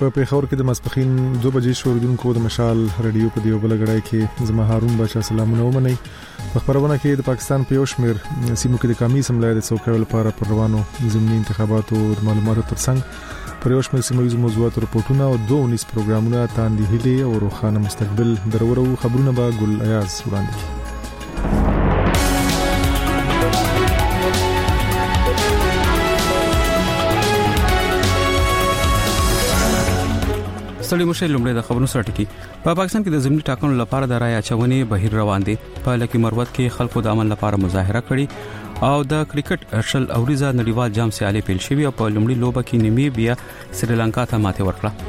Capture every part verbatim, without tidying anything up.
په پیښور کې د ماسپخین دو بجې شوردونکو د مشال رادیو په دیو بلګړای کې زما هارون بچا سلامونه ومني. په خبرونه کې د پاکستان په یوشمیر سیمو کې د قومي اسمبلی د څوکۍ لپاره پر روانو ضمني انتخاباتو معلوماتو ترڅنګ پر یوشمیر سیموي موضوعات رپورټونه او دوه ونیس پروګرامونه تاندې هلي او روخانه مستقبل درورو خبرونه به ګل ایاز وړاندې کړي. ستړي مشه لومړی د خبرونو سره ټکی. په پاکستان کې د ضمني ټاکنو لپاره د رای اچونې بهیر روان دي. په لکه مروت کې خلکو د عمل لپاره مظاهره کړې او د کرکټ شل اوریزه نړیوال جام سیالي پیل شوې او په لومړي لوبه کې نیمیبیا سریلانکا ته ماته ورکړه.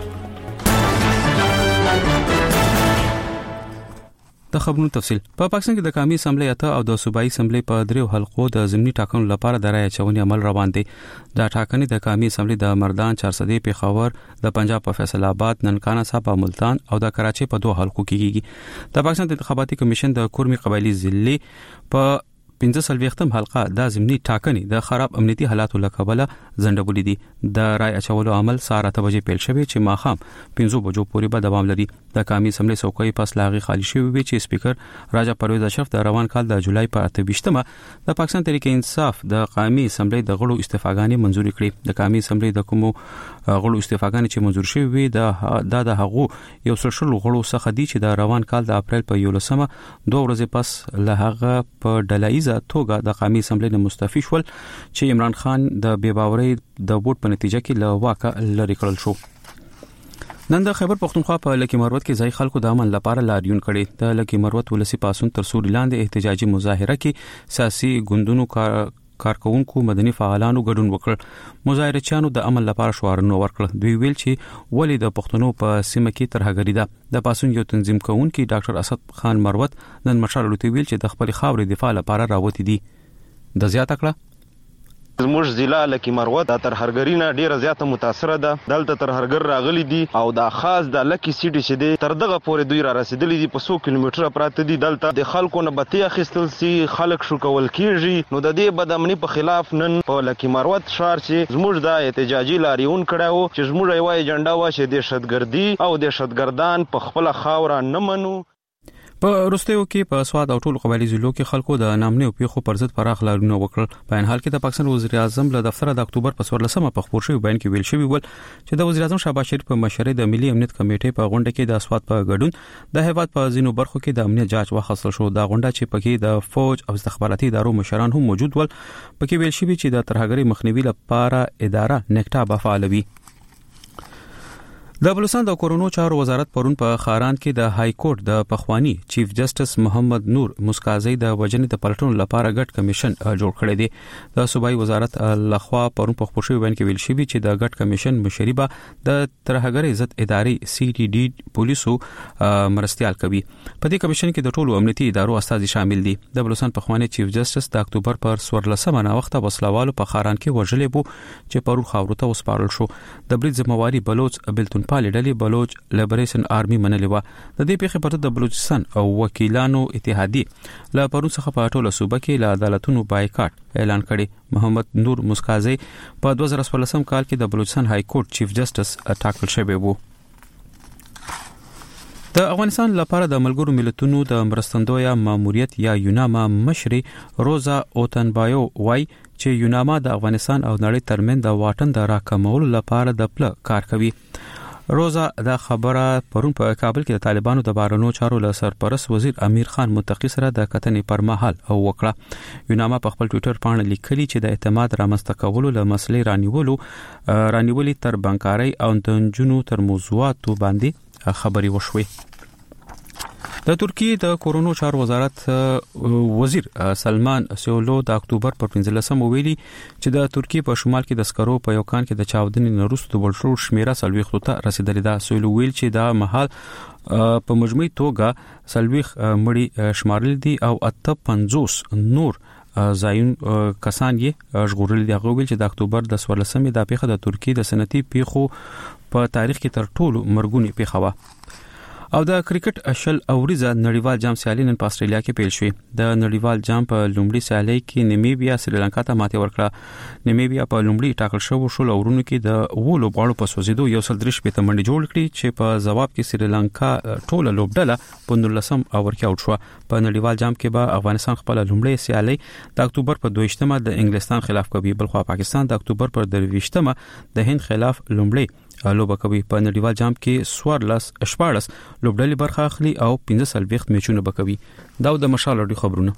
د خبرونو تفصیل. په پاکستان کې د قومي اسمبلی اته او د صوبایي اسمبلی په دریو حلقو د ضمني ټاکنو لپاره د رای اچونې عمل روان دي. د ټاکنې د قومي اسمبلی د مردان چارسدې پیښور د پنجاب په فیصل آباد ننکانه صاحب ملتان او د کراچۍ په دوه حلقو کې کیږي. د پاکستان د انتخاباتي کمیشن د کورمي قبایلی ضلع په پنځه سلويختم حلقه د ضمني ټاکنې د خراب امنیتي حالاتو لکبله زندبولې دي. د رای اچولو عمل ساعت اته بجې پیل شوی چې ماخام پنځه بجو پورې به دوام لري. د قومي اسمبلی څوکۍ پس لاغي خالی شوی وي چې سپیکر راجا پرویز اشرف د روان کال د جولای په اته ویشتمه د پاکستان تحریک انصاف د قومي اسمبلی د غړو استعفاګانې منزوري کړې. د قومي اسمبلی د کومو غړو استعفاګانې چې منزور شوی وي د د هغو یو څو شل غړو څخه دي چې د روان کال د اپریل په یولسمه دوه ورځې پس له هغه په ډلایزه توګه د قومي اسمبلی نه مستعفي شول چې عمران خان د بے باورۍ د ووټ په نتیجه کې له واکه لری کړل شو. نن د خیبر پختونخوا په لکی مروت کې ځای خلکو د امن لپاره لاریون کړي. د لکی مروت ولسی پاسون تر سوري لاندې احتجاجي مظاهره کې سیاسي ګوندونو کار کارکونکو مدني فعالانو ګډون وکړ. مظاهرچیانو د امن لپاره شعارونه ورکړل. دوی ویل چې ولې د پښتنو په سیمه کې ترهګری ده. د پاسون یو تنظیم کوونکی ډاکټر اسد خان مروت نن مشال لوتي ویل چې د خپل خاورې دفاع لپاره راوتی دي. د زیاته کړه زموږ ضلع لکه مروت د ترهګرینه ډیره زیاته متاثره ده. دلته ترهګر راغلي دي او دا خاص د لکی سیټي چې دی تر دغه پورې دوی را رسیدلي دي. په څو کیلومتره پراته دي. دلته د خلکو نه بتی اخیستل سي خلک شو کول کیږي. نو د دې بدامني په خلاف نن په لکی مروت شهر چې زموږ د احتجاجي لاریون کړو چې زموږ یو ایجنډا و چې د دهشتګردي او دهشتګردان په خپل خاور نه منو. په روستیو کې په سواد او ټول قبایلی ضلعو کې خلکو د نامنې او پیښو پر ضد پراخ لاریونونه وکړل. په ان حال کې د پاکستان وزیر اعظم له دفتر د اکتوبر په څوارلسمه په خبر شوی بیان کې ویل شوی ول چې د وزیر اعظم شهباز شریف په مشرۍ د ملي امنیت کمیټې په غونډه کې د اسواد په ګډون د هیواد په ځینو برخو کې د امنیت جاج واخیستل شو. دا غونډه چې پکې د فوج او استخباراتي ادارو مشران هم موجود ول. پکې ویل شوی چې د ترهګری مخنیوي لپاره اداره نکټا به فعال وي. د بلوچستان د کورونو چارو وزارت پرون په خاران کې د های کورټ د پخوانی چیف جسټس محمد نور مسکازی د وجنې د پلټنو لپاره ګډ کمیشن جوړ کړی دی. د صوبایي وزارت لخوا پرون په خبرشوي بیان کې ویل شوی چې د ګډ کمیشن مشري به د ترهګرۍ ضد ادارې سی ټي ډي پولیسو مرستيال کوي. په دې کمیشن کې د ټولو امنیتي ادارو استازي شامل دي. د بلوچستان پخوانی چیف جسټس د اکتوبر پر څوارلسمه نه وخت وسلوالو په خاران کې وژلې بو چې پرون خاورو ته وسپارل شو. د برید ذمہواری بلوچ بلتون پالي ډلې بلوچ لیبریشن آرمي منلې و. د دې پیښې په اړه د بلوچستان او وکیلانو اتحادیه له پرون څخه په ټوله صوبه کې له عدالتونو بایکاټ اعلان کړي. محمد نور مسکازی په دوه زره څوارلسم کال کې د بلوچستان های کورټ چیف جسټس ټاکل شوی وو. د افغانستان لپاره د ملګرو ملتونو د مرستندوی ماموریت یا یوناما مشري روزا اوتنبایو وای چې یوناما د افغانستان او نړۍ ترمن د واټن د راکمولو لپاره د پله کار کوي. روزا دا خبره پرون په کابل کې د طالبانو د بارنو چارو له سرپرست وزیر امیر خان متقی سره د کتنې پر مهال او وکړه. یوناما په خپل ټوئیټر باندې لیکلي چې د اعتماد رامنځته کولو له مسلې رانیولو رانیولې تر بنکاري او د جنونو تر موضوعاتو باندې خبري وشوي. د ترکیه د کورونو چارو وزارت وزیر سلمان سیولو د اکتوبر پر پنځلسمه ویلي چې د ترکیه په شمال کې د سکرو په یو کان کې د چاودنې نورستو بلشو شمیره سلويختو ته رسیدلې ده. سیولو ویل چې دا محل په مجموعي توګه سلويخ مړي شمارل دي او اته پنځوس نور زاین کسان یې ژغورل دي. هغه ویل چې د اکتوبر د څوارلسمې د پیښه د ترکیه د صنعتي پیښو په تاریخ کې تر ټولو مرګونی پیښه و. او د کرکټ اشل اوریزه نړیوال جام سیالي نن په استرالیا کې پیل شوې. د نړیوال جام په لومړي سیالي کې نیمیبیا سریلانکا ته ماتې ورکړه. نیمیبیا په لومړي ټاکل شو شول اورونو کې د وولو غاړو په سوزیدو یو سل درش په منډي جوړ کړی چې په جواب کې سریلانکا ټوله لوبډله په نولسم اور کې اوټ شو. په نړیوال جام کې به افغانستان خپل لومړی سیالي د اکتوبر په دویشتمه د انګلستان خلاف کوي، بلخو پاکستان د اکتوبر پر درویشتمه د هند خلاف لومړی لوبه کوي. په نړیوال جام کې سوارلس شپاړس لوبډلې برخه اخلي او پنځه سلويخت میچونه بکوي. دا د مشال اړي خبرونه.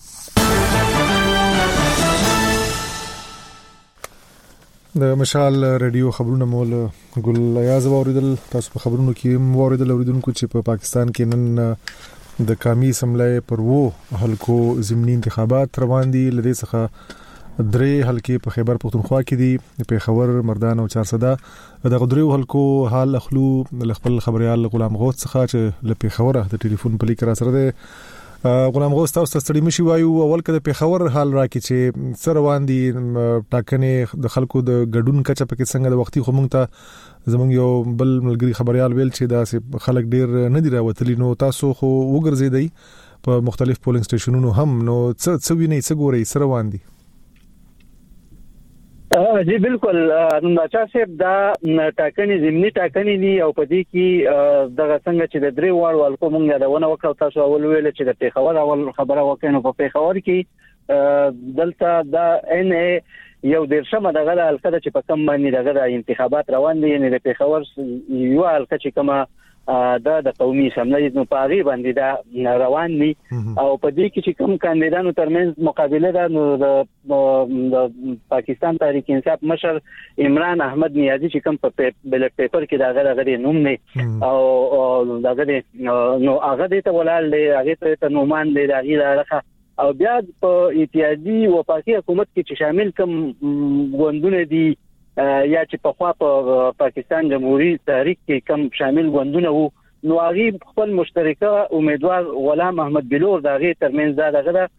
د مشال رادیو خبرونه مول ګل یاز اوریدل. تاسو په خبرونو کې اوریدل اوریدونکو چې په پاکستان کې نن د قومي اسمبلی پر وو حلقو ضمني انتخابات روان دي. لدې څخه درې حلقې په خیبر پختونخوا کې دي، په خبر مردان او چارسده. د غدریو حلقو حال اخلو خپل خبريال غلام غوث څخه چې له پیښور د ټلیفون په لیک را سره ده. غلام غوث تاسو ستړي مشي وایو اول کده پیښور حال راکې چې سره روان دي ټاکنې د خلکو د ګډون کچه په کې څنګه د وختي خو مونږ ته زمونږ یو بل ملګری خبريال ویل چې دا خلک ډیر نه دی راوتلی، نو تاسو خو وګرځیدئ په مختلف پولینګ سټیشنونو هم، نو څه څه ویني څه ګوري سره روان دي؟ جی بالکل ناچا صاحب دا ټاکنې ضمني ټاکنې دي او په دې کې دغه څنګه چې د درې واړو الکو مونږ یادونه وکړو. تاسو اول ویل چې د پیښور اول خبره وکړو په پیښور کې دلته دا ان یو درشمه دغه الکه چې په کم باندې دغه انتخابات روان دي، یعنی د پیښور یو الکه چې کومه دا د قومي اسمبلی نو پاغي باندې دا روان دي او په دې کې چې کوم کاندیدانو ترمنځ مقابله ده، نو د پاکستان تحریک انصاف مشر عمران احمد نیازی چې کوم په بیلټ پیپر کې دا غره نوم نه او دا غره نو هغه ته ولال دی، هغه ته نومان دی، هغه راخه او بیا په اتحادی وفاقي حکومت کې چې شامل کوم غوندونه دي یا چې په خوا په پاکستان جمهوریت تحریک کې کم شامل غوندونه وو، نو هغه خپل مشترکه امیدوار غلام احمد بلور دغه ترمنځ دا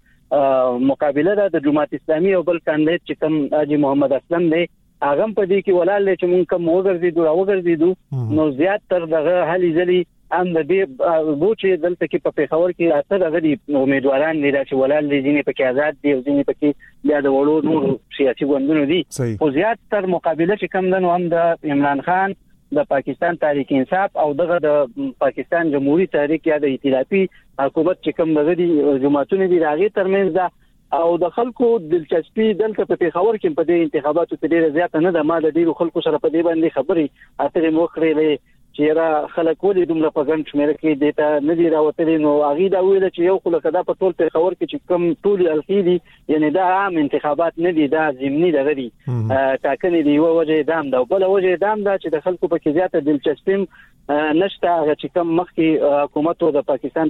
دغه مقابله ده د جماعت اسلامي او بل کاندید چې کوم حاجی محمد اسلم دی هغه په دې کې ولال چې مونږ کوم وګرځیدو او وګرځیدو نو زیات تر دغه هلي ځلي ام د دې بوچې دلته کې په پیښور کې راته دغه امیدواران دي چې ولال دي ځینې پکې آزاد دي او ځینې پکې بیا د وړو نور سیاسي ګوندونو دي. خو زیات تر مقابله چې کوم دنو هم د عمران خان د پاکستان تحریک انصاف او دغه د پاکستان جمهوریت تحریک یا د ائتلافي حکومت چې کوم دغه دي جماعتونه دي راغی ترمنځ دا او د خلکو دلچسپي دلته په پیښور کې په دې انتخاباتو کې ډیره زیاته نه ده. ما د ډیرو خلکو سره په دې باندې خبرې اترې وکړې چې را خلک ولې دومره په ګڼ شمېر کې دیتا نه دی راوتلي، نو هغه دا ویل چې یو خلک دا په ټول پیښور کې چې کوم ټول الخي دي یعنی دا عام انتخابات نه دي، دا ضمني دغه دي ټاکنې دی. یو وجه دام دا بل وجه دام دا چې د خلکو په کې زیاته دلچسپي نشته هغه چې کوم مخکې حکومت او د پاکستان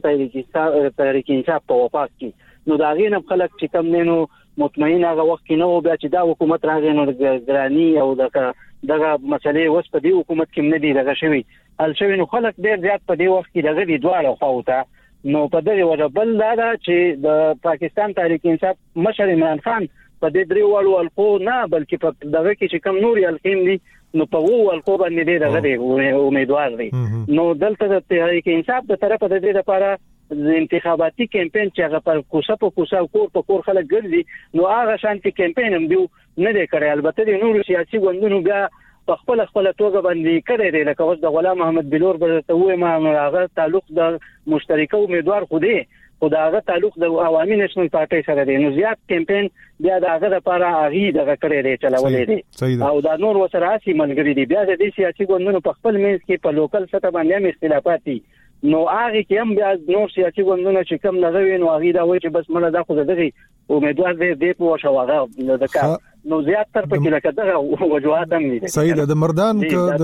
تحریک انصاف په وفاق کې نو دا غینه خلک چې کوم نو مطمئن هغه وخت کې نو بیا چې دا حکومت راغی نو ګرانی او دغه دغه مسلې وس په دې حکومت کې نه دی دغه شوی ال شوی نو خلک ډیر زیات په دې وخت کې دغه دی دواړه خواوته نو په دغه وجه بل دا چې د پاکستان تحریک انصاف مشر عمران خان په دې درې والو الکو نه بلکې په دغه کې چې کوم نور الخیم دي نو په وو الکو باندې دغه دی امیدوار دي. نو دلته د تحریک انصاف د طرفه د دې لپاره انتخاباتي کمپاین چې هغه پر کوڅه په کوڅه کور په کور خلک ګرځي نو هغه شانتي کمپاین هم دی نه دی کړی. البته د نور سیاسي ګوندونو بیا په خپل خپل توګه باندې کړی دی، لکه اوس د غلام محمد بلور برته وې ما هغه تعلق د مشترکه امیدوار خو دی خو دا هغه تعلق د عوامي نېشنل پارټي سره دی، نو زیات کمپاین بیا دا هغه لپاره هغه دغه کړی دی چلولې دي او دا نور وسره اسی منګري دي. بیا د دې سیاسي ګوندونو په خپل منځ کې په لوکل سطح باندې هم اختلافات دي، نو هغه کې هم بیا نور سیاسي ګوندونه چې کوم لغوي نو هغه دا وایي چې بس مله دا خو دغه امیدوار دی دی په شواغه د کار نو زیات تر پکې لکه دغه وجوهات هم دي. صحیح ده. د مردان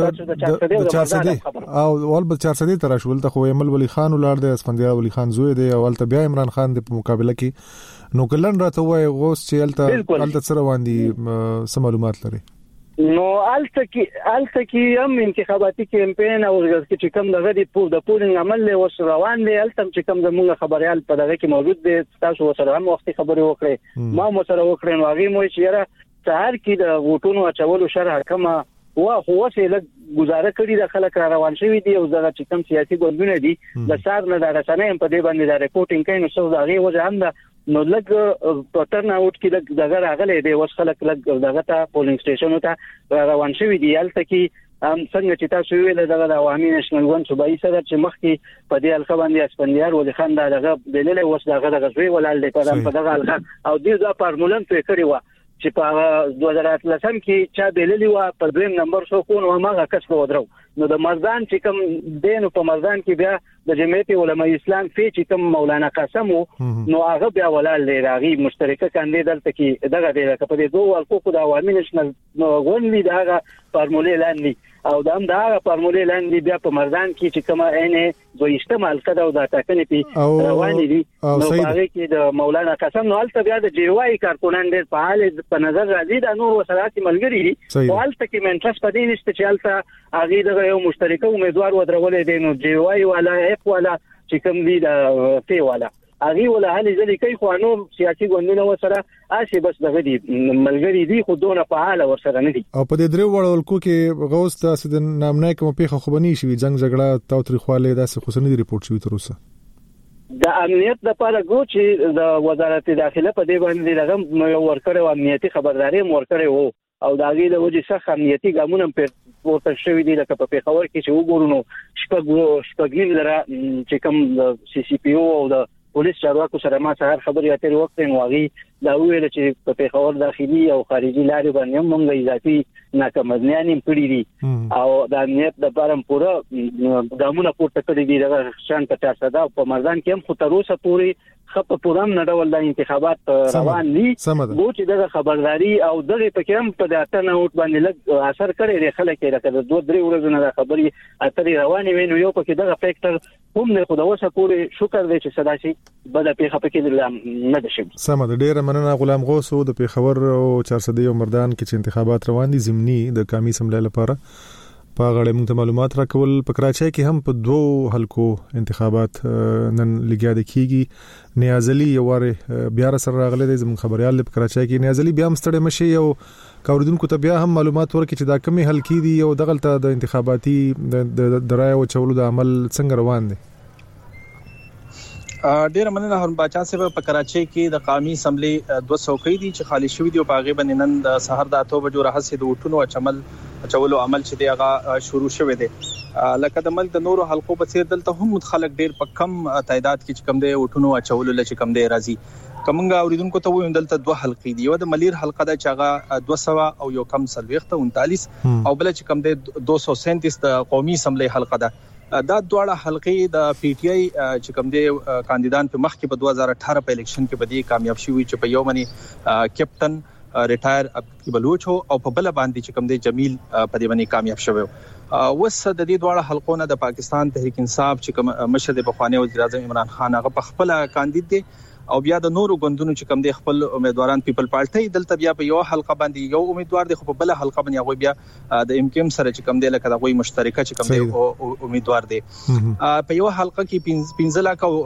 د چارسدي او ول بل چارسدي تر شول ته خو ایمل ولی خان ولر د اسفندیار ولی خان زوی دی او ولته بیا عمران خان د مقابله کې نو کلن راته وای غوس چې الته الته سره باندې سم معلومات لري. نو الته کې الته کې هم انتخاباتي کمپاین او چې کوم دغه دی په د پولینګ عمل له وس روان دی الته چې کوم زموږ خبريال په دغه کې موجود دي تاسو سره هم وختي خبرې وکړې ما مو سره وکړې نو هغه مو چې را سهار کې د وټونو اچولو شرح کما وا خو وسه گزاره کړي د خلک را روان شوی دي او دغه چې کوم سیاسي ګوندونه دي د سار نه د رسنۍ په دې باندې د ریپورتینګ کوي نو څه دغه وجه هم ده نو لګ پټرن اوټ کې دغه راغلي دی اوس خلک لګ دغه ته پولینګ سټیشن ته روان شوی دي الته کې ام څنګه چې تاسو ویل دغه د عوامي نېشنل ګوند صوبایي صدر چې مخکې په دې الخه باندې اسپندیار ولي خان دغه دلیل اوس دغه دغه زوی ولال دی په دغه الخه او دې دا پارمولن په کړی و چې په دوه هزار اتلسم کې چا دلیل و په دویم نمبر شو کو نو هغه کس په ودرو نو د مردان چې کوم دین په مردان کې بیا د جمعیت علماء اسلام فی چې کوم مولانا قاسم نو هغه بیا ولال دی راغي مشترکه کاندیدل ته کې دغه دی په دې دوه حقوق د عوامي نېشنل ګوند دغه فارمولې لاندې او دا هم دا فارمولې لاندې بیا په مردان کې چې کومه عین دویشته مالکه دا او د ټاکنې په روانې دي نو هغه کې د مولانا قاسم نو البته بیا د جیوای کارکونان ډېر فعال په نظر راځي د نور وسلاتي ملګری دي او البته کې منټرس په دې نشته چې البته هغه دغه یو مشترکه امیدوار ودرولې دي نو جیوای ولا اف ولا چې کوم دي د فی ولا هغه ولا هلي ځلې کوي خو نو سیاسي ګوندونه وسره آشي بس دغه دي ملګری دي خو دونه فعال ورسره نه دي او په دې درو وړول کو کې غوښ تاسو د نامنای کوم پیخه خو بنی شي جنگ جګړه تاوتریخواله داسې خصوصي ریپورت شوی تر اوسه د امنیت لپاره ګو چې د وزارت داخله په دې باندې دغه یو ورکړو امنیتي خبرداري ورکړو وو او دا غي د وجې څخه امنیتي ګامونه په ورته شوی دي لکه په پیښور کې چې وګورو نو شپږ شپږ لره چې کوم سی سی پی او او د پولیس چارواکو سره ما سهار خبرې اترې وکړې نو هغه دا ویل چې په پیښور داخلي او خارجي لارې باندې موږ اضافي ناکمزنیان پړې دي او د امنیت د بارم پوره ګامونه پورته کړی دي دغه شان په چار صدا په مردان کې هم خو تر اوسه پورې خپ پورم نه ډول د انتخابات روان دي وو چې دغه خبرداري او دغه پکې هم په داته نه اوټ باندې لږ اثر کړی دی خلک یې راکړه دوه درې ورځې نه خبري اترې روانې وینو یو پکې دغه فیکټر هم نه خو د اوسه پورې شکر دی چې صدا شي بل په پکې نه ده شي سم ده ډیره مننه غلام غوث د پیښور او چار صدې او مردان کې چې انتخابات روان دي ضمني د قومي سملې لپاره په غړې موږ ته معلومات راکول په کراچۍ کې هم په دوه حلقو انتخابات نن لګیا د کیږي نیازلي یواره بیا سره راغله د زمون خبريال په کراچۍ کې نیازلي بیا مستړی مشي یو کاوردونکو ته بیا هم معلومات ورکړي چې دا کمی حلقې دي او دغلطه د انتخاباتي د درای او چولو د عمل څنګه روان دي ډیر مننه هارون باچا صاحب په کراچۍ کې د قومي اسمبلی دوه څوکۍ دي چې خالی شوې دي او په هغه باندې نن د سحر د اته بجو راهسي د وټونو چمل چولو عمل چې دی هغه شروع شوه دی لکه د ملک د نورو حلقو په څیر دلته هم خلک ډیر په کم تعداد کې کم دی وټونو چولو لچ کم دی راځي کومنګ اوریدونکو ته ویم دلته دوه حلقې دي یو د ملیر حلقه د چاغه دوه سوه او یو کم سلويخت انتالیس او بل چې کم دی دوه سوه سینتیس د قومي اسمبلی حلقه ده دا دواړه حلقې د پی ټ آی چې کوم دی کاندیدان په مخ کې په دوه هزار اټھارہ په الیکشن کې بدی کامیاب شوی چې په یو منی کیپټن ریټایر عبدالکی بلوچ او په بل باندې چې کوم دی جمیل په دې باندې کامیاب شوی وس د دې دواړه حلقونو د پاکستان تحریک انصاف چې کوم مشر د بخوانی وزیر اعظم عمران خان هغه په خپل کاندید دی او بیا د نورو غوندونو چې کوم دی خپل امیدواران پیپل پارټي دلته بیا په یو حلقه باندې یو امیدوار دی خو په بل حلقه باندې هغه بیا د ام کیم سره چې کوم دی لکه د غوي مشترکه چې کوم دی امیدوار دی په یو حلقه کې پنځه لک او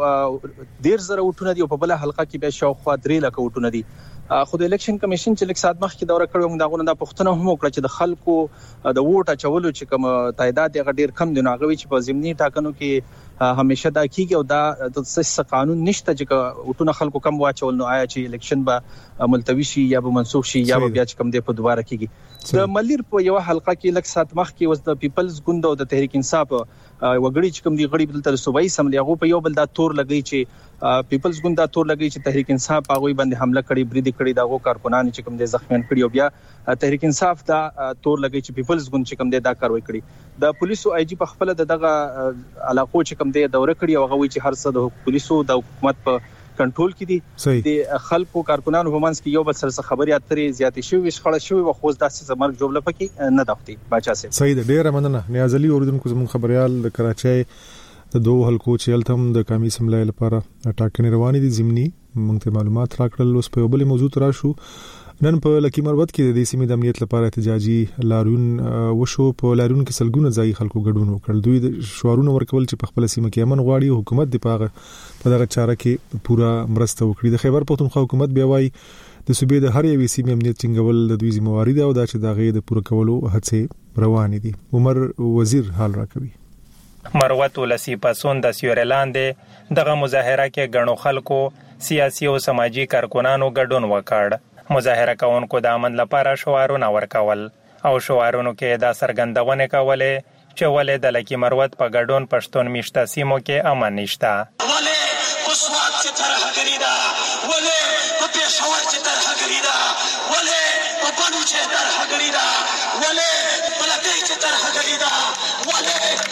ډیر زره وټونه دي او په بل حلقه کې بیا شاوخوا درې لک وټونه دي خو د الیکشن کمیشن چې لیک سات مخ کې دوره کړو موږ دغه د پښتنو هم وکړه چې د خلکو د ووټ اچولو چې کوم تعداد یې ډیر کم دي نو هغه چې په ضمني ټاکنو کې همیشه دا کیږي او دا د سیاست قانون نشته چې وټونه خلکو کم واچول نو آیا چې الیکشن به ملتوي شي یا به منسوخ شي یا به بیا چې کم دی په دوباره کیږي د ملیر په یو حلقه کې لیک سات مخ کې وز د پیپلز ګوند او د تحریک انصاف وګړي چې کوم دی غړي بدل تر صوبایي سملي هغه په یو بل دا تور لګي چې پیپلز ګوند دا تور لګي چې تحریک انصاف هغه باندې حمله کړي بریدي کړي داغو کارکونان چې کوم دي زخمیان کړي او بیا تحریک انصاف دا تور لګي چې پیپلز ګوند چې کوم دي دا کاروي کړي د پولیسو آی جی په خپل دغه علاقو چې کوم دي دوره کړي او هغه چې هر څه د پولیسو د حکومت په کنټرول کې دي د خلکو کارکونانو په منځ کې یو بل سره خبري اترې زیاتې شوې شخړه شوې او خوځ داسې زمرګ جوړ لپاره نه داوتي باچا سي صحیح ده ډیره مننه نیازلي اوریدونکو زموږ خبريال د کراچۍ د دوه حلقو چې التم د قومي اسمبلی لپاره ټاکنې روانې دي ضمني موږ ته معلومات راکړل اوس په بل موضوع تر شو نن په لکی مروت کې د سیمې د امنیت لپاره احتجاجي لاریون وشو. په لاریون کې سلګونه ځای خلکو ګډون وکړ. دوی د شعارونه ورکول چې په خپل سیمه کې امن غواړي، حکومت د پاغه په دغه چاره کې پورا مرسته وکړي. د خیبر پختونخوا حکومت بیا وايي د صوبې د هر یوې سیمې امنیت ټینګول د دوی ذمہواری ده او دا چې دغه د پوره کولو هڅې روان دي. عمر وزیر حال راکوي. مروت ولسی پسون د سیورلاندې دغه مظاهره کې غنو خلکو سیاسي او سماجی کارکونانو ګډون وکړ. مظاهره کوونکو د امن لپاره شعارونه ورکول او شعارونو کې دا څرګندونه کوله چې ولې د لکی مروت په ګډون پښتون میشته سیمو کې امن نشته. ولې قصوات چې طرح کړی دا، ولې په پېښور چې طرح کړی دا، ولې په بنو چې طرح کړی دا، ولې په لکۍ چې طرح کړی دا، ولې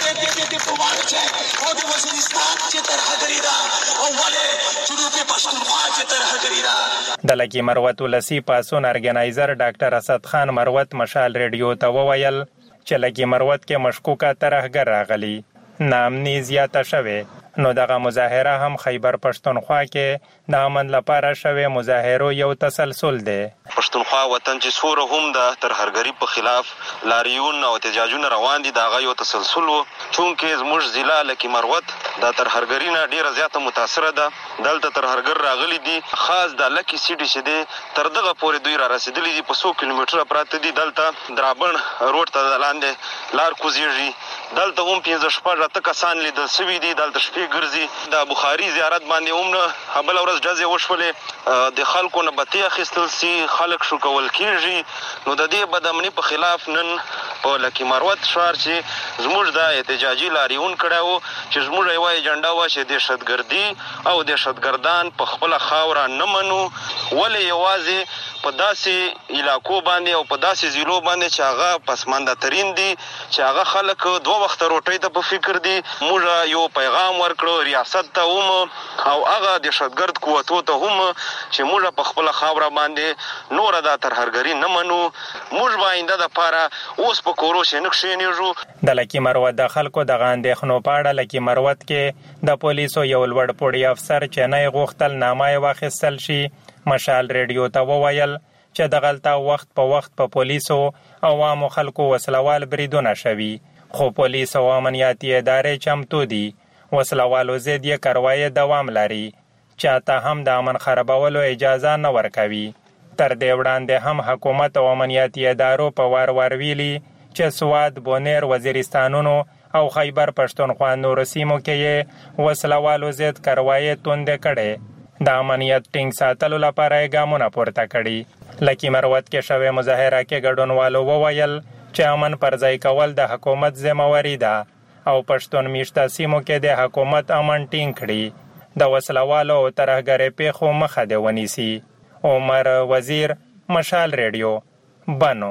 د پوان چې او د وزیرستان چې طرح کړی دا، او ولې جنوبي پښتونخوا چې طرح کړی دا. د لکی مروت ولسی پاسون ارګنایزر ډاکټر اسد خان مروت مشال ریډیو ته وویل چې لکی مروت کې مشکوکه طرحګر راغلی، نامني زیاته شوه. نو دغه مظاهره هم خیبر پښتونخوا کې د امن لپاره شوه مظاهرو یو تسلسل دی. پښتونخوا وطن چې سوره هم د ترهرګری په خلاف لاریون او احتجاجونه روان دي، دا غو تسلسل وو. چونکه زموږ ضلع لکی مروت د ترهرګری نه ډیره زیاته متاثره ده. دلته ترهرګر راغلي دي، خاص د لکی سیټي چې دی تر دغه پورې دوی را رسیدلي دي. په څو کیلومتره پراته دي. دلته درابن روډ ته لاندې لار کوزیږي. دلته هم پنځه شپږ اته کسان لیدل شوي دي. دلته شپې ګرځي. د بخاري زیارت باندې هم نه بله ورځ ډزې وشولې، د خلکو نه بتې اخیستل سي، خلک شو کول کېږي. نو د دې بدامني په خلاف نن په لکی مروت ښار چې زموږ د احتجاجي لاریون کړی وو چې زموږ یوه ایجنډا وه چې دهشتګردي او دهشتګردان په خپله خاوره نه منو. ولې یوازې په داسې علاقو باندې او په داسې ضلعو باندې چې هغه پسمانده ترین دي، چې هغه خلک دوه وخته روټۍ ته په فکر دي. موږ یو پیغام ورکړو ریاست ته هم او هغه دهشتګرد قوتو ته هم چې موږ په خپله خاوره باندې نوره دا ترهرګري نه منو. موږ به آینده دپاره اوس په کورو چې نه کښېنېږو. د لکی مروت د خلکو دغه اندېښنو په اړه لکی مروت کې د پولیسو یو لوړ پوړی افسر چې نه یې غوښتل نامه یې واخیستل شي، مشال ریډیو ته وویل چې دغلته وخت په وخت په پولیسو او عامو خلکو وسلوال بریدونه شوي، خو پولیس او امنیتي ادارې چمتو دي. وسلوالو ضد یې کاروایي دوام لري، چاته هم د امن خرابولو اجازه نه ورکوي. تر دې وړاندې هم حکومت او امنیتي ادارو په وار وار ویلي چې سواد، بونیر، وزیرستانونو او خیبر پښتونخوا نورو سیمو کې یې وسلوالو ضد کاروایي توندې کړې. د امنیت ټینګ ساتلو لپاره یې ګامونه پورته کړي. لکی مروت کې شوې مظاهره کې ګډونوالو وویل چې امن پر ځای کول د حکومت ذمہواری ده او پښتون میشته سیمو کې د حکومت امن ټینګ کړي، د وسلوالو او ترهګرۍ پیښو مخه دې ونیسي. عمر وزیر، مشال ریډیو، بنو.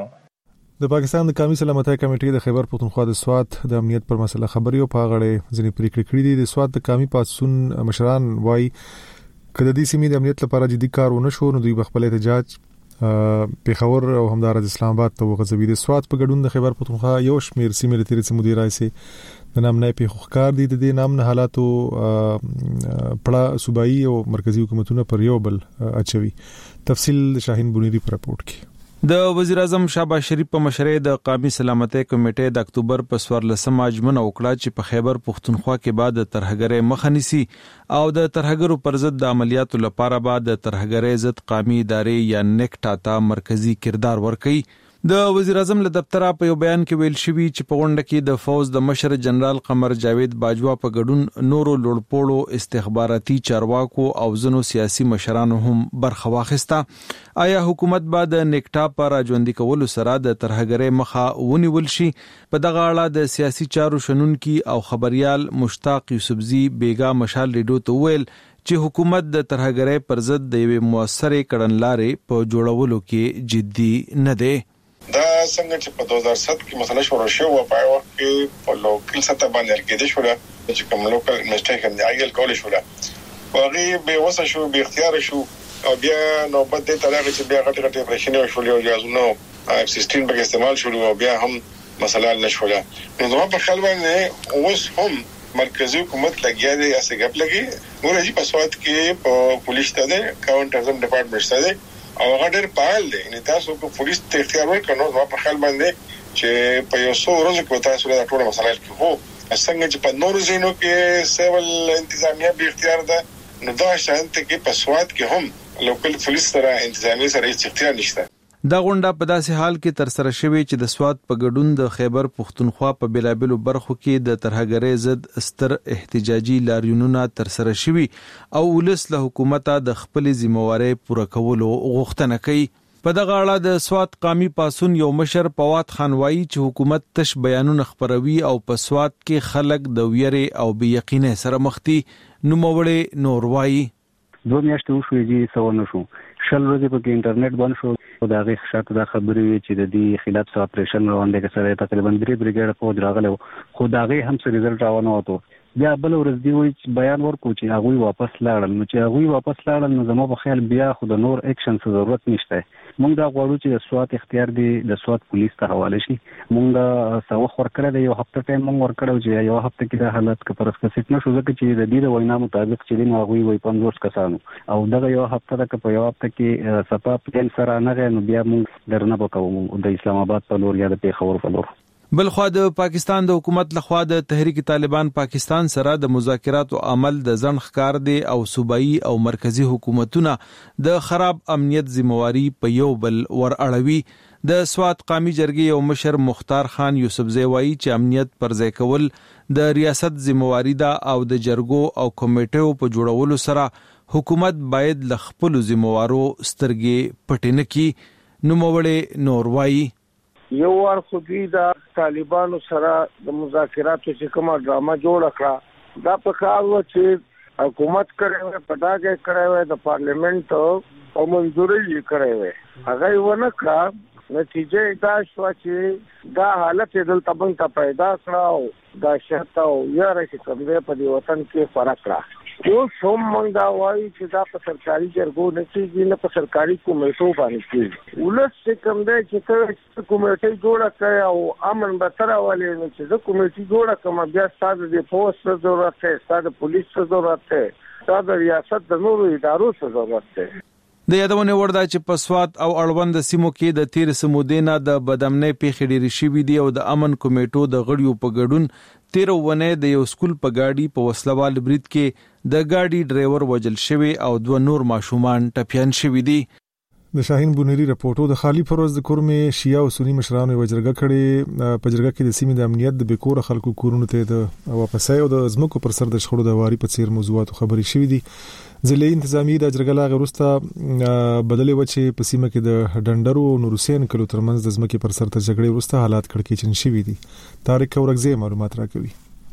د پاکستان د قومي سلامتۍ کمیټې د خیبر پختونخوا د سوات د امنیت پر مسله خبري او په غړې ځینې پریکړې کړې دي. د سوات د قومي پاتسون مشران وايي کله د سیمې د امنیت لپاره جدي کار ونه شو نو دوی بخپل احتجاج پیښور او همدارس اسلام آباد ته وغځوي. د سوات په ګډون د خیبر پختونخوا یو شمیر سیمې لري چې مدیر رئیس د نام نه پیښ ښکار دي. د دې نام نه حالاتو پړه صوبایي او مرکزی حکومتونه پر یو بل اچوي. تفصیل شاهین بونیری پر راپورټ کې. د وزیر اعظم شهباز شریف په مشرۍ د قومي سلامتۍ کمیټې د اکتوبر په څوارلسمه ژمنه وکړه چې په خیبر پختونخوا کې بعد د ترهګرۍ مخه نیسي او د ترهګرو پر ضد د عملیاتو لپاره بعد د ترهګرۍ ضد قومي ادارې یا نیکټا ته مرکزی کردار ورکړي. د وزیر اعظم له دفتره په یو بیان کې ویل شوی چې په غونډه کې د فوز د مشر جنرال قمر جاوید باجوا په ګډون نورو لوړپوړو استخباراتي چارواکو او ځینو سیاسي مشرانو هم برخه واخیسته. آیا حکومت به د نیکټا پر ژوندۍ کولو سره د ترهګرۍ مخه ونیول شي؟ په دغه اړه د سیاسي چارو شنونکي او خبريال مشتاق یوسفزي بیگا مشال ریډیو ته ویل چې حکومت د ترهګرۍ پر ضد د یوې موثرې کړنلارې په جوړولو کې جدي نه دی. دا څنګه چې په دوه هزار سات کې مسله شروع شو او په وخت کې په لوکل سطح باندې کېده شو چې کوم لوکل انویسټیګیشن دی ایل کول شو هغه به وسه شو به اختیار شو او بیا نوبت د طلاق چې بیا غټ غټ اپریشن شو او جازونو اف سیکسټین به استعمال شو او بیا هم مسله نشوله. نو زما په خیال باندې اوس هم مرکزی حکومت لګیا دی اسه غپ لګي ورته په سواد کې په پولیس ته ده کاونټرزم ډپارټمنټ ته ده او هغه ډېر فعال دي. ان تاسو کو پولیس ته اختیار ورکړو نو په خپل باندې چې په یو څو ورځې کې تاسو له ټولو مسایل کې وو څنګه چې په نورو ځینو کې سیول انتظامیه به اختیار ده نو دا شانته کې په سواد کې هم لوکل پولیس سره انتظامی سره هیڅ اختیار نشته. دا غونډه په داسې حال کې تر سره شوې چې د سواد په ګډون د خیبر پښتونخوا په بلابلو برخو کې د ترهګرۍ ضد ستر احتجاجي لاریونونه تر سره شوي او ولس له حکومت د خپل ذمہواری پوره کولو غوښتنه کوي. په دغه اړه د سواد قومي پاسون یو مشر پواد خان وایي چې حکومت تش بیانونه خبروي او په سواد کې خلک د ویری او بې یقینۍ سره مخ دي. نوموړی نور وایي دوه میاشتې وشوې چې څه ونه شو، شل ورځې پکې انټرنیټ بند شو او د هغې شاته دا خبرې وې چې د دې خلاف څه اپریشن روان دی، که سره تقریبا درې بریګیډه فوج راغلی و خو د هغې هم څه رزلټ راونه وتو. بیا بل ورځ دی وایي چې بیان ورکړو چې هغوی واپس لاړل، نو چې هغوی واپس لاړل نو زما په خیال بیا خو د نور اکشن څه ضرورت نشته. مونږ دا غواړو چې د سواد اختیار دی د سواد پولیس ته حواله شي. مونږ دا څه وخت ورکړی دی، یو هفته ټایم مونږ ورکړی چې یو هفته کې دا حالت که پرسکه سیټ نه شو، ځکه چې د دې د وینا مطابق چې دی نو هغوی وایي پنځوس کسانو او دغه یو هفته ده که په یو هفته کې سپا پلین سره رانغی نو بیا مونږ درنه به کوو د اسلام آباد په لور یا د پېښور په لور. بلخوا د پاکستان د حکومت لخوا د تحریک طالبان پاکستان سره د مذاکراتو عمل د ځنډ ښکار دی او صوبایي او مرکزی حکومتونه د خراب امنیت ذمہواری په یو بل ور اړوي. د سواد قومي جرګې یو مشر مختار خان یوسفزی وایي چې امنیت پر ځای کول د ریاست ذمہواری ده او د جرګو او کمیټو په جوړولو سره حکومت باید ل خپل ذمہوارو سترګې پټې نه کړي. نوموړی نور وایي یو وار خو دوی د طالبانو سره د مذاکراتو چې کومه ډرامه جوړه کړه دا په کار و چې حکومت کړی وی، پټاګې کړی وی، د پارلیمنت او منظوري یې کړی وی، هغه یې ونه کړه. نتیجه دا شوه چې دا حالت یې دلته موږ ته پیدا کړه او دا شهت او یاره چې کوم دی په دې وطن کې فرق کړه. اوس هم موږ دا وایو چې دا په سرکاري جرګو نه کېږي نه په سرکاري کمیټو باندې کېږي. ولس چې کوم دی چې ته کمیټۍ جوړه کړې او امن به ته راولې نو چې زه کمیټۍ جوړه کړم بیا ستا د پولیس څه ضرورت دی، ستا د پولیس څه ضرورت دی، ستا د ریاست د نورو ادارو څه ضرورت دی. د یادونې وړ ده چې په سواد او اړوند سیمو کې د تیر سمودې نه د بدامنۍ پیښې ډېرې شوي دي او د امن کمیټو د غړیو په ګډون تیر ونې د یو سکول په گاډي په وسلوال برید کې د گاډي ډرایور وژل شوی او دوه نور ماشومان ټپيان شوي دي. د شاهین بونری رپورټو د خالی پروز د کورمه شیعه او سنی مشرانو وجرګه کړي په جرګه کې د سیمې د امنیت د بیکور خلکو کورونو ته د واپسای او د زمکو پر سر د شخړو د واری په څیر موضوعاتو خبري شوې دي. ځلې انتظامی د جرګه لا غوسته بدلې و چې په سیمه کې د ډندرو او نورسین کلو ترمنځ د زمکې پر سر ته جګړې وروسته حالات کړکېچن شوې دي. طارق اورګزی معلومات راکوي.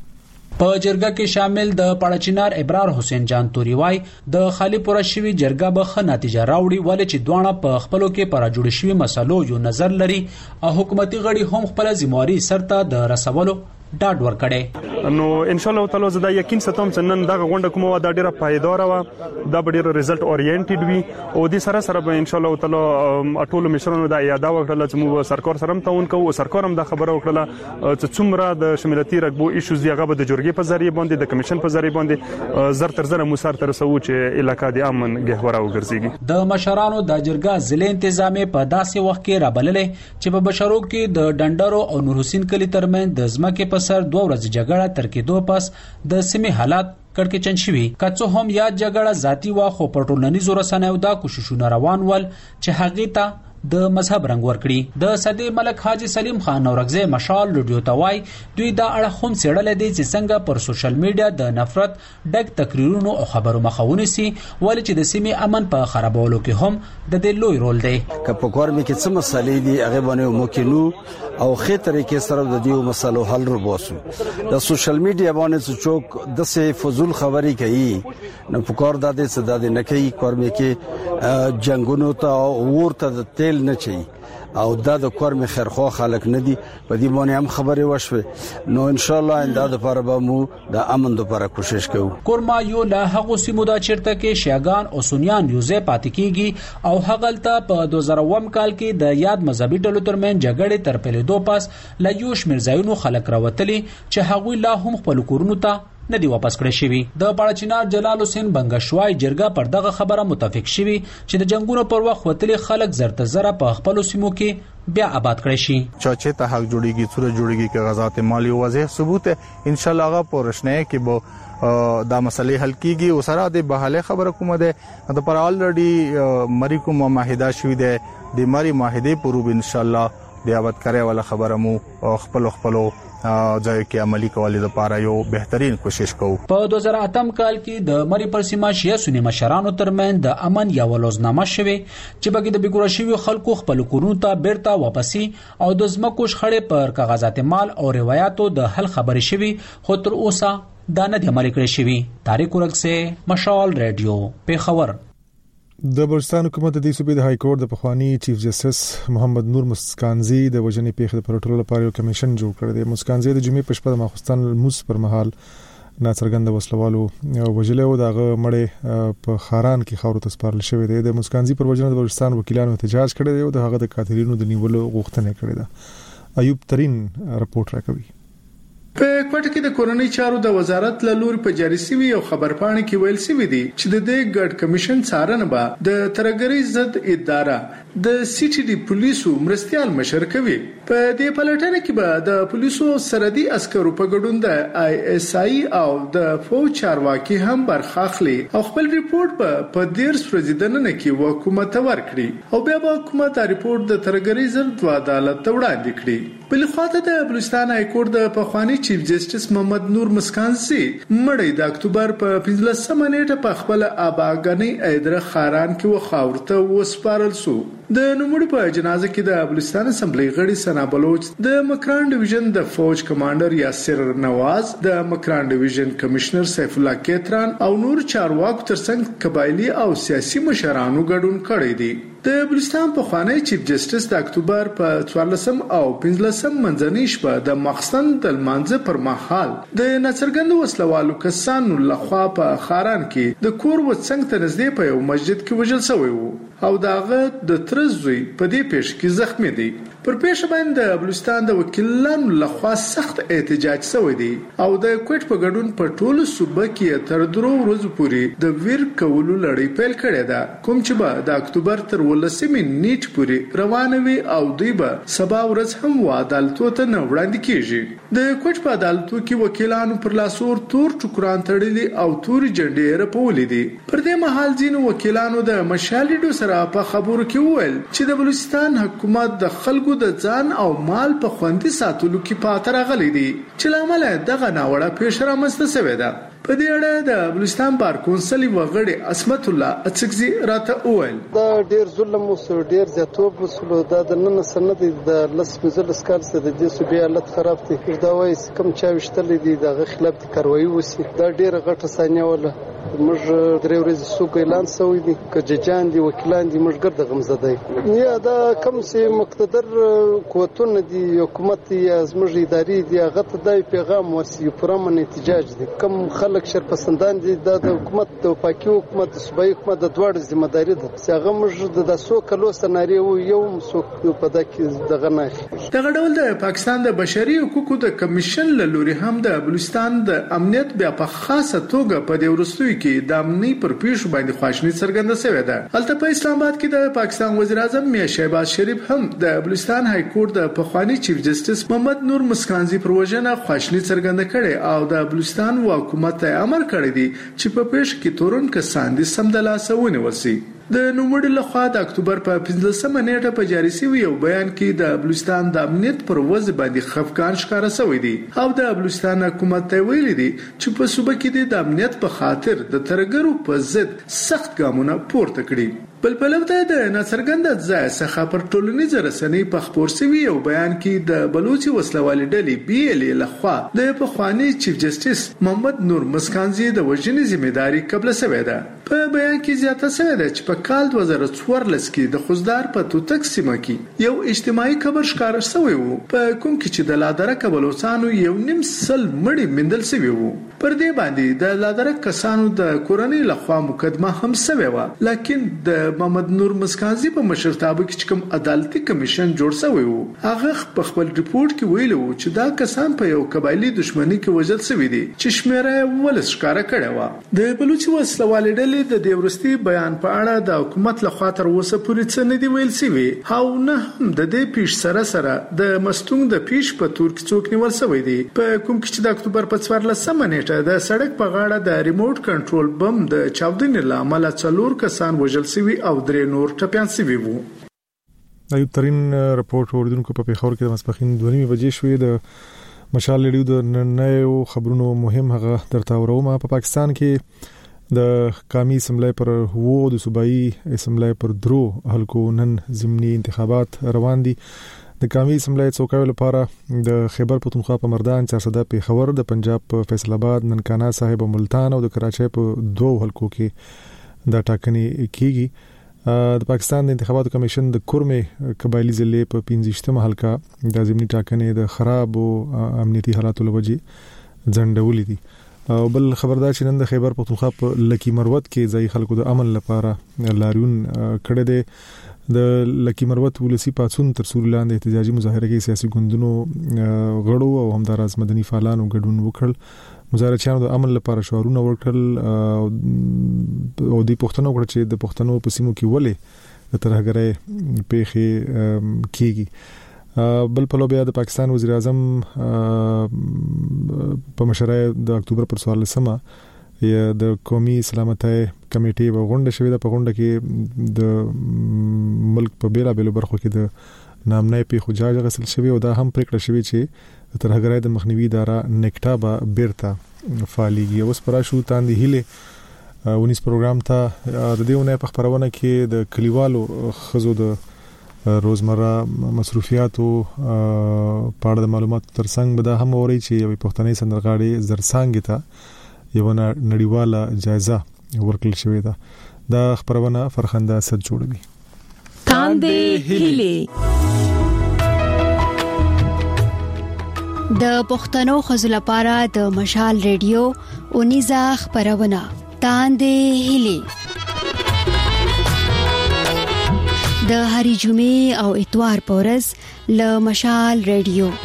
په جرګه کې شامل د پړچینار ابرار حسین جان توري وای د خالی پوره شوی جرګه به ښه نتیجه راوړي ولې چې دوانه په خپلو کې پر جوړ شوی مسلو یو نظر لري او حکومتي غړي هم خپل ذمہواری سرته د رسولو ډاډ ورکړي. نو ان شاء الله تعالی زدا یقین ستوم چې نن دا غونډه کومه دا ډیره پایدار و دا ډیره ریزلټ اورینټډ وي او د سره سره به ان شاء الله تعالی ټول مشرانو دا یاد وکړل چې مو سرکار سره هم تاون کوو سرکار هم دا خبره وکړه چې څومره د شمولتي رګبو ایشوز دیغه به د جرګې په ذریعہ باندې د کمیشن په ذریعہ باندې زر تر زر مو سر تر سو چې علاقې د امن ګهوره وګرځيږي. د مشرانو د جرګه ضلع تنظیم په داسې وخت کې رابللې چې په بشرو کې د ډندرو او نور حسین کلی ترمن د زمکه په سر دوه ورځې جګړه تر کې دوه پس د سیمې حالات کړکېچن شوي. که څه هم یا جګړه ذاتی وا خو په ټولنیزو رسنیو دا کوششونه روان ول چې هغه ته د مذهب رنگ ورکړي. د صدې ملک حاجی سلیم خان اورګزی مشال رادیو توای دوی دا اړه هم سیړل دي چې څنګه پر سوشل میډیا د نفرت ډک تقریرونو او خبرو مخاوني سي ولې چې د سیمې امن په خرابولو کې هم د دې لوی رول دی. که په کور مې کې څه مسالې دي هغه باندې ممکنو او خې طریقې سره د دې مسلو حل وباسو. د سوشل میډیا باندې چې څوک د سه فزول خبري کوي نو په کور د دې څه د نه کوي کور مې کې جنگونو ته ورته د تیل نه چي او دا د کور مې خیرخوا خلک نه دي په دې باندې هم خبرې وشوه نو ان شاء الله انده د لپاره به مو د امن لپاره کوشش کوو. کورما یو له هغه سیمو دا چیرته کې شیعاګان او سنیان یوځای پاتې کیږي او هغلته په دوه زره اووه کال کې د یاد مذهبي ډلو ترمن جګړې تر پیلېدو پس له یو شمېر ځایونو خلک راوتلي چې هغوی لا هم خپل کورونو ته نه دی واپس کړی شوی. د پاړچینار جلال حسین بنگشوای جرګه پر دغه خبره متفق شوی چې د جنگونو پر وخت وتلي خلک زرته زره په خپل سیمو کې بیا آباد کړی شي. چاچه ته حق جوړیږي څوره جوړیږي کې غزات مالی واضح ثبوت ان شاء الله هغه پرشنه کې به دا مسلې حل کیږي. وسره د بحاله خبره کومه ده د پر الریډي مری کومه معاهده شوې ده د مری معاهده پروب ان شاء الله د آباد کړي ولا خبره مو خپل خپل ځای کې عملی کولو لپاره یو بهترین کوشش کوو. په دوه زره اتم کال کې د مری پر سیمه شیا سنی مشرانو ترمن د امن یا ولوزنامه شوه چې بګي د بګور شوی خلکو خپل کورونو ته بیرته واپسی او د زمکو شخړې پر کاغذات مال او روایتو د حل خبرې شوی خو تر اوسه دا نه د عملي کړی شوی. طارق ورکسه مشال ریډیو پیښور. د بلوچستان حکومت د صوبې د های کورټ د پخوانی چیف جسټس محمد نور مسکانزي د وجنې پیښې د پروتوکول لپاره یو کمیشن جوړ کړی دی. مسکانزي د جمعې په شپه د ماخستان الموس پر مهال ناڅرګند وسلوالو وجلې او دغه مړې په خاران کې خاورو ته سپارل شوې ده. د مسکانزي پر وجنې د بلوچستان وکیلانو احتجاج کړی دی او د هغه د قاتلینو د نیولو غوښتنه کړې ده. ایوب ترين رپورټ راکوي. په کوټه کې د کورنۍ چارو د وزارت له لوري په جاري سوي او خبرپاڼه کې ویل سوي دي چې د دې ګډ کمیشن څارنه به د ترګری ضد اداره د سی ټي ډي پولیسو مرستيال مشر کوي. په دې پلټنه کې به د پولیسو سرحدي عسکرو په ګډون د آی اس آی او د فوج چارواکي هم برخه اخلي او خپل ریپورت په په ډیر سرزیدنه کې حکومت ورکړي او بیا به حکومت دا ریپورت د ترګری ضد عدالت ته وړاندې کړي. بل خواته د بلوچستان های کورټ د پخوانی چیف جسټس محمد نور مسکانزي مړی د اکتوبر په پنځلسمه نیټه په خپل اباګنی ایدره خاران کې وخاورته وسپارل سو. د نوموړي په جنازه کې د بلوچستان اسمبلی غړي سنا بلوچ، د مکران ډیویژن د فوج کمانډر یاسر نواز، د مکران ډیویژن کمشنر سیف الله کیتران او نور چارواکو ترڅنګ قبایلی او سیاسي مشرانو ګډون کړی دی. د بلوچستان په خوانی چیف جسټس د اکتوبر په څوارلسم او پنځلسم منځنۍ شپه د مخستن د لمانځه پر مهال د ناڅرګند وسلوالو کسانو لخوا په خاران کې د کور وڅنګ ته نږدې په یو مسجد کې وژل شوی وو او داغه د ترزوی په دې پیښ کې زخمی دی. پر پیښه باندې د بلوچستان د وکیلانو لخوا سخت احتجاج شوی دی او د کوټ په ګډون په ټولو صوبه کې تر درو ورځې پورې د ویر کولو لړۍ پیل کړې ده، کوم چې به د اکتوبر تر ولسمې نیټ پورې روانه وي او دوی به سبا ورځ هم عدالتو ته نه وړاندې کیږي. د کوټ په عدالتو کې وکیلانو پر لاسور تور ټکران تړلي او تور جنډې رپولې دي. پر دې مهال ځینو وکیلانو د مشالډو سره په خبرو کې وویل چې د بلوچستان حکومت د خلکو د ځان او مال په خوندي ساتلو کې پاتره غلي دي چې لامل دغه ناوړه پیښه رامنځته شوې ده. په دې اړه د بلوچستان بار کونسل وغړي اسمت الله اڅکزي راته وویل دا ډیر ظلم او ډیر زیاتوب وسلو د نن سند د لس مزل سکال څخه د دې صوبې حالت خراب دي. دا وایي کوم چا وشتل دي د خلاف د کاروایی وسی دا ډیر غټه ثانیه ولا موږ درې ورځې سوق اعلان شوی دي کججان دي وکیلان دي موږ ګرځه غمزدای یا دا کم سي مقتدر قوتونه دي حکومت یا زموږ اداري دي هغه ته د پیغام ورسي پرمن احتجاج دي کم خلک شرپسندان دي د حکومت د پاکي حکومت د صوبایي حکومت د دوړ ذمہداري ده چې هغه موږ د سو کلو سناري وو یو سوق په دکې دغه نه دغه ډول د پاکستان د بشري حقوقو د کمیشن له لوري هم د بلوچستان د امنیت بیا په خاصه توګه په دې ورستوي کې د امنی پر پیښو باندې خواشنی څرګنده شوې ده. البته په اسلام آباد کې د پاکستان وزیر اعظم میا شهباز شریف هم د بلوچستان های کورټ د پخوانی چیف جسټس محمد نور مسکانزي پر وجنه خواشنی څرګنده کړي او د بلوچستان حکومت ته امر کړی دی چې په پیښ کې تورن کسان دي سم د لاسونه ورسي. د نوموړي لخوا د اکتوبر په پنځلسمه نیټه په جاري شوی یو بیان کې د بلوچستان د امنیت پر وضع باندې خفقان ښکاره شوی دی او د بلوچستان حکومت ته ویلي دي چې په صوبه کې د امنیت په خاطر د ترګرو په ضد سخت ګامونه پورته کړي. بل پلوته د ناڅرګند ځای څخه پر ټولنیز رسنۍ په خبر شوی یو بیان کې د بلوچي وسلوالي ډلې بي ال لخوا د پخوانی چیف جسټس محمد نور مسکانزي د وژنې ذمہداري قبل شوی ده. په بیان کې زیاته شوی ده چې په په کال دوه زره څوارلس کې د خوزدار په توتک سیمه کې یو اجتماعي قبر ښکار شوی وو په کوم کې چې د لادرک بلوچستانو یو نیم سل مړي مندل شوی وو. پر دې باندې د لادرک کسانو د کورنۍ لخوا مقدمه هم شوی و، لکن د محمد نور مسکازي په مشرتابه کې کوم عدالتي کمیشن جوړ شوی وو هغه په خپل ریپورت کې ویلو چې دا کسان په یو قبایلی دښمنۍ کې وژل شوی دي چې شمیره ولس ښکارا کړی و. د بلوچي وسلوالې ډلې د دیورستي بیان په اړه د حکومت لخوا تر اوسه پورې څه نه دی ویل شوی، او نه هم د دې پیښ سره سره د مستونګ د پیښ په تور کې څوک نیول شوی دی په کوم کې چې د اکتوبر په څوارلسمه نیټه د سړک په غاړه د ریموټ کنټرول بم د چاودنې له امله څلور کسان وژل شوي او درې نور ټپیان شوي وو. ایوب ترين رپورټ اوریدونکو په پیښور کې د مسپخین دوه نیمه بجې شوې د مشال لړیو د نننیو خبرونو مهم هغه درته وروم. په پاکستان کې د قومي اسمبلی پر وو د صوبایي اسمبلی پر درو حلقو نن ضمني انتخابات روان دي. د قومي اسمبلی څوکۍ لپاره د خیبر پختونخوا په مردان چارسده پیښور، د پنجاب په فیصل آباد، ننکانا صاحب او ملتان او د کراچۍ په دوه حلقو کې د ټاکنې کیږي. د پاکستان د انتخاباتو کمیشن د کورمې قبایلی ضلع په پنځشتمه حلقه د ضمني ټاکنې د خراب او امنیتي حالاتو لوجې ځنډولې دي. او بل خبردار چې نن د خیبر پختونخوا په لکی مروت کې ځای خلکو د امن لپاره لاریون کړی دی. د لکی مروت ولسی پاتون تر سور لاندې احتجاجي مظاهره کې سیاسي ګوندونو غړو او همداراز مدني فعالانو ګډون وکړل. مظاهرچیانو د امن لپاره شعارونه ورکړل او د پښتنو غړ چې د پښتنو په سیمو کې ولې د ترهګرۍ پیښې کیږي. بل په لوبیا د پاکستان وزیر اعظم په مشرۍ د اکتوبر پر څوارلسمه یا د قومي سلامتۍ کمیټې و غونډه شوې ده. په غونډه کې د ملک په بیلا بیلو برخو کې د نامنۍ په خوجاج غسل شوی او دا هم پریکړه شوی چې ترهګرۍ د مخنیوي اداره نیکټا به بیرته فعاليږي. اوس پر شو تاندې هله ونیس پروګرام ته د دېونه په خبرونه کې د کلیوالو خزو د روزمره مصروفیاتو په اړه د معلوماتو ترڅنګ به دا هم اوري چې یو پښتني سندرغاړي زرسانګ ته یو نړیواله جایزه ورکړل شوې ده. دا خبرونه فرخنده اسد جوړوي. تاندې هلي د پښتنو خزو لپاره د مشال ریډیو اونیزه خبرونه تاندې هلي د هری جمعې او اتوار پورز له مشال ریډیو.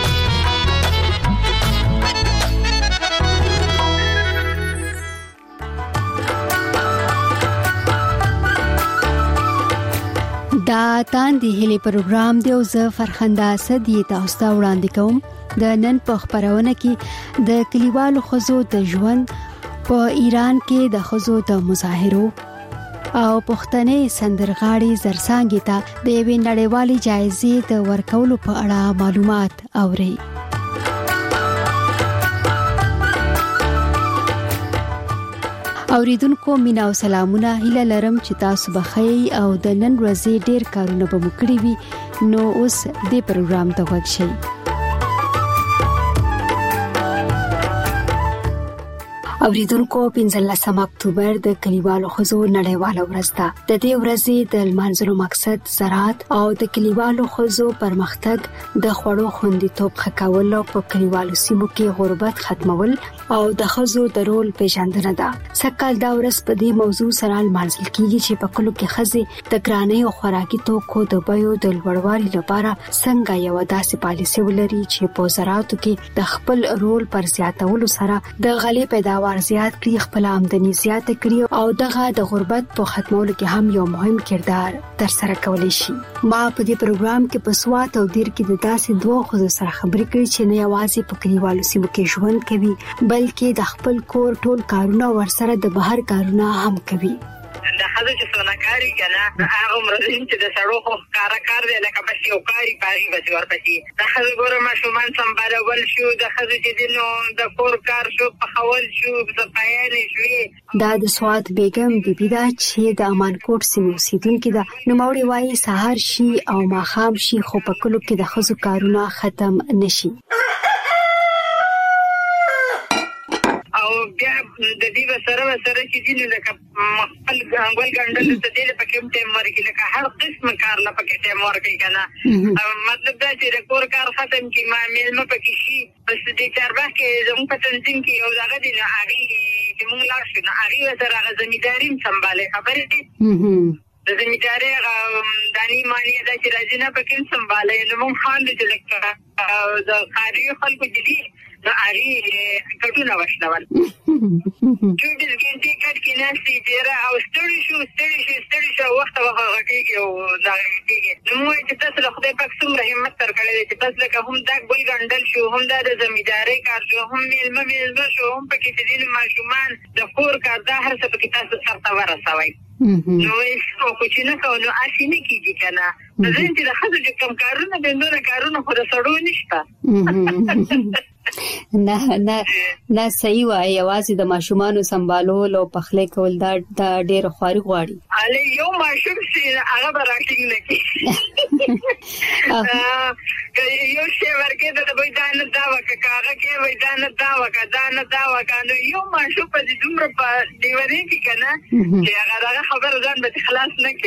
دا تاندې هلي پروګرام دی او زه فرخنده اسد یې تاسو ته وړاندې کوم. د نن په خبرونه کې د کلیوالو خزو د ژوند په ایران کې د خزو د مظاهرو او پښتني سندرغاړي زرسانګ ته د یوې نړیوالې جایزې د ورکولو په اړه معلومات اوري. اوریدونکو مینا او سلامونه، هیله لرم چې تاسو بخیر او د نن ورځې ډیر کارونه به مکړی وي. نو اوس د پروګرام ته وګورئ. اوریدونکو پنځلسم اکتوبر د کلیوالو خزو نړیواله ورځ ده. د دې ورځې د لمانځلو مقصد زراعت او د کلیوالو خزو پرمختګ، د خوړو خوندیتوب ښه کول، په کلیوالو سیمو کې غربت ختمول او د خزو د رول پیژندنه ده. سکهال دا ورځ په دې موضوع سره لمانځل کیږي چې په کلو کې خزې د ګرانۍ او خوراکي توکو د بیو د لوړوالي لپاره څنګه یو داسې پالیسي ولري چې په زراعتو کې د خپل رول پر زیاتولو سره د غلې پیداوار زیات کړي، خپل آمدنی زیات کړي او دغه د غربت په ختمولو کې هم یو مهم کردار تر سره کولی شي. ما په دې پروګرام کې په سوات او دیر کې د داسې دوه خزو سره خبرې کړې چې نه یوازې په کلیوالو سیمو کې ژوند کوي بلکې د خپل کور ټول کارونه ورسره د بهر کارونه هم کوي. د خزو چې سونکاری کنه هغه مرزین چې د سړو خو کارا کار دی لکه بس یو کاری پاږي بس ورپسې د خزو ګوره ماشومان سمبالول شو، د خزو چې دینو د کور کار شو، پخول شو، صفایانې شوې. دا د سوات بیگم بیبي دا چې د امانکوټ سیمې اوسیدونکې ده. نوموړې وایي سهار شي او ماښام شي خو په کلو کې د خزو کارونه ختم نشي او بیا د دې سره سره چې دین لکه خپل ګنګل ګندل ته دې په کوم ټیم ورکی لکه هر قسم کار لا پکې ټیم ورکی کنه مطلب دا چې د کور کار ختم کی ما مېلمه پکې شي بس دې چاربه کې زموږ په تنظیم کې یو ځای دی نه اړي چې موږ لا شو نه اړي سره غو زمینداریم سمباله خبرې دي د زمینداري دانی مانی دا چې راځي نه پکې سمباله نو موږ خان دې لکه د خاري خلکو دي دا اړي کټونه وښنول چوبیس غنټې کټ کې ناشې ډیره او ستړي شو ستړي شو ستړي شو وخت وغه غټيږي او دا غټيږي نو چې تاسو له خدای پاک څومره همت تر کړی چې تاسو لکه هم دا ګل ګندل شو هم دا د زمینداري کار شو هم مېلمه مېلمه شو هم پکې چې دین ماشومان د کور کار دا هر څه پکې تاسو سره ورسوي نو هیڅ کو چې نه کوو اسینه کیږي کنه ځین چې د خزو چې کم کارونه بندونه کارونه خو د سړو نشته نه نه نه صحیح وای یوازې د ماشومان سمبالول او پخلې کول دا د ډېر خواري غواړي علي یو ماشوم چې هغه براټینګ نکي یو شی ورکه د دوی دان دا وکړه هغه کې وای دان دا وکړه دان دا وکړه نو یو ماشوم په دې دومره په دیوري کې کنه چې هغه خبر ځان به خلاص نه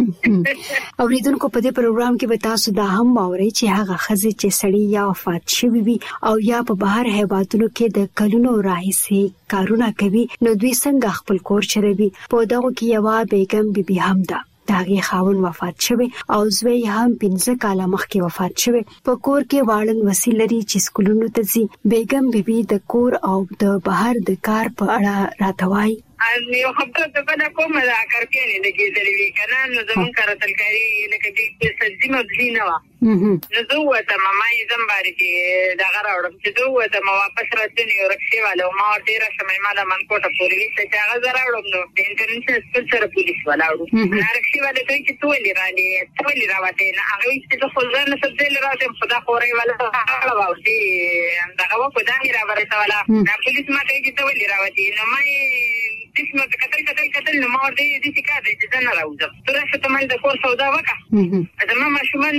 کړي اوریدونکو په دې پروګرام کې به تاسو دا هم اورئ چې هغه خزې چې سړی یا وفات شوی وي او یا په بهر هیوادونو کې د کلونو راهیسې کارونه کوي نو دوی څنګه خپل کور چروي په دغه کې یو بیگم بیبي هم ده داغي خاون وفات شوی او زوی هم پنځه کاله مخکې وفات شوی په کور کې واړن وسیلري چې سکولونو ته ځي بیگم بیبي د کور او د بهر د کار په اړه راتوي ان یو خبره ته بنا کومه دا کارکې نه کېدلې وی کنه نو زمون کار تلکاري لکه دې سجدي مبلي نه وا نو زه ته مامای زمباري کې دا غراوړم چې دوه ته ما واپس راځنی یو رکشي والو ما ډیره شمه ما د منکوټه پوری چې هغه زراوړم نو د انټرنیشنل سکول سره پولیس ولاړو رکشي والو ته چې تولی را دي تولی راوته نه هغه چې خو ځان نه سبزل راته خدا خوري ولا هغه واوسي دا هغه په دامي را ورته ولا پولیس ما ته چې تولی راوته نو ما دښمه کتل کتل کتل نو ما ورته دې چې کار دې ځنه راوځم تر څو ته مال د کور سودا وکړه زما ماشومان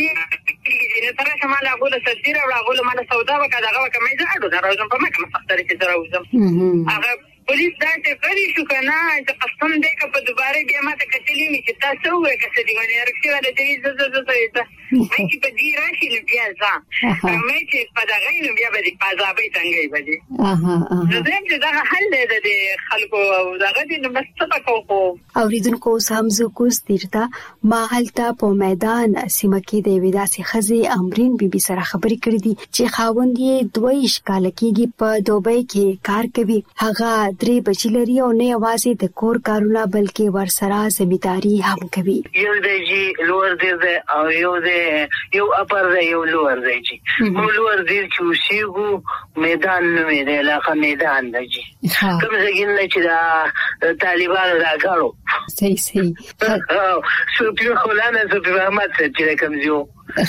یې نه تر څو مال غوله سجیره ولا غوله مال سودا وکړه دا وکړه مې زه اډو راوځم په مکه مستری چې راوځم هغه پولیس دا چې کړی شو کنه چې قسم دې که په دوباره بیا ما ته کتلې مې چې تاسو وې که څه دی باندې رکشي ولا دې زه زه زه زه مې چې په دې راشي نو بیا ځه مې چې په دا غي نو بیا به دې پازابې څنګه وي اها اها نو زه دا حل دې د خلکو دا غدي نو بس څه کوو اوریدونکو سمزو کوس تیرتا ما هلته په میدان سیمه کې د ویداسي خزي امرین بیبي سره خبرې کړې دي چې خاوند یې دوه اشکال کېږي په دوبۍ کې کار کوي هغه درې بچی لري او نه یوازې د کور کارونه بلکې ورسره ځمېداري هم کوي یو دی لوړ دی او یو دی یو اپر دی یو لوړ دی چې مو لوړ دی چې وشيغو میدان نو دی علاقه میدان دی کوم ځای چې دا طالبانو راغلو صحیح صحیح سپیو خلانه سپیو احمد چې کوم ځو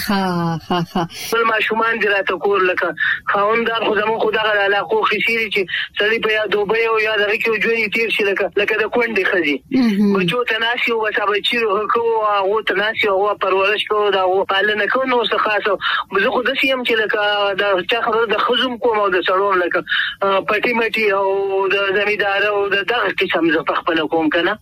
ها ها ها ول ماشومان دې راته کور لکه خاوندار خو زمو خدای غلا علاقو خشيري چې سړي په یا دوبه او یا دغه کې جوړي تیر شي لکه لکه د کونډې خزي بچو تناسي او وسابه چیرو کو او تناسي او پرورش کو دا او پالنه کو نو څه خاصه زه خو د سیم چې لکه د چا خبره د خزم کوم او د سړون لکه پټي مټي او د زمیدار او د دغه قسم ز په خپل کوم کنه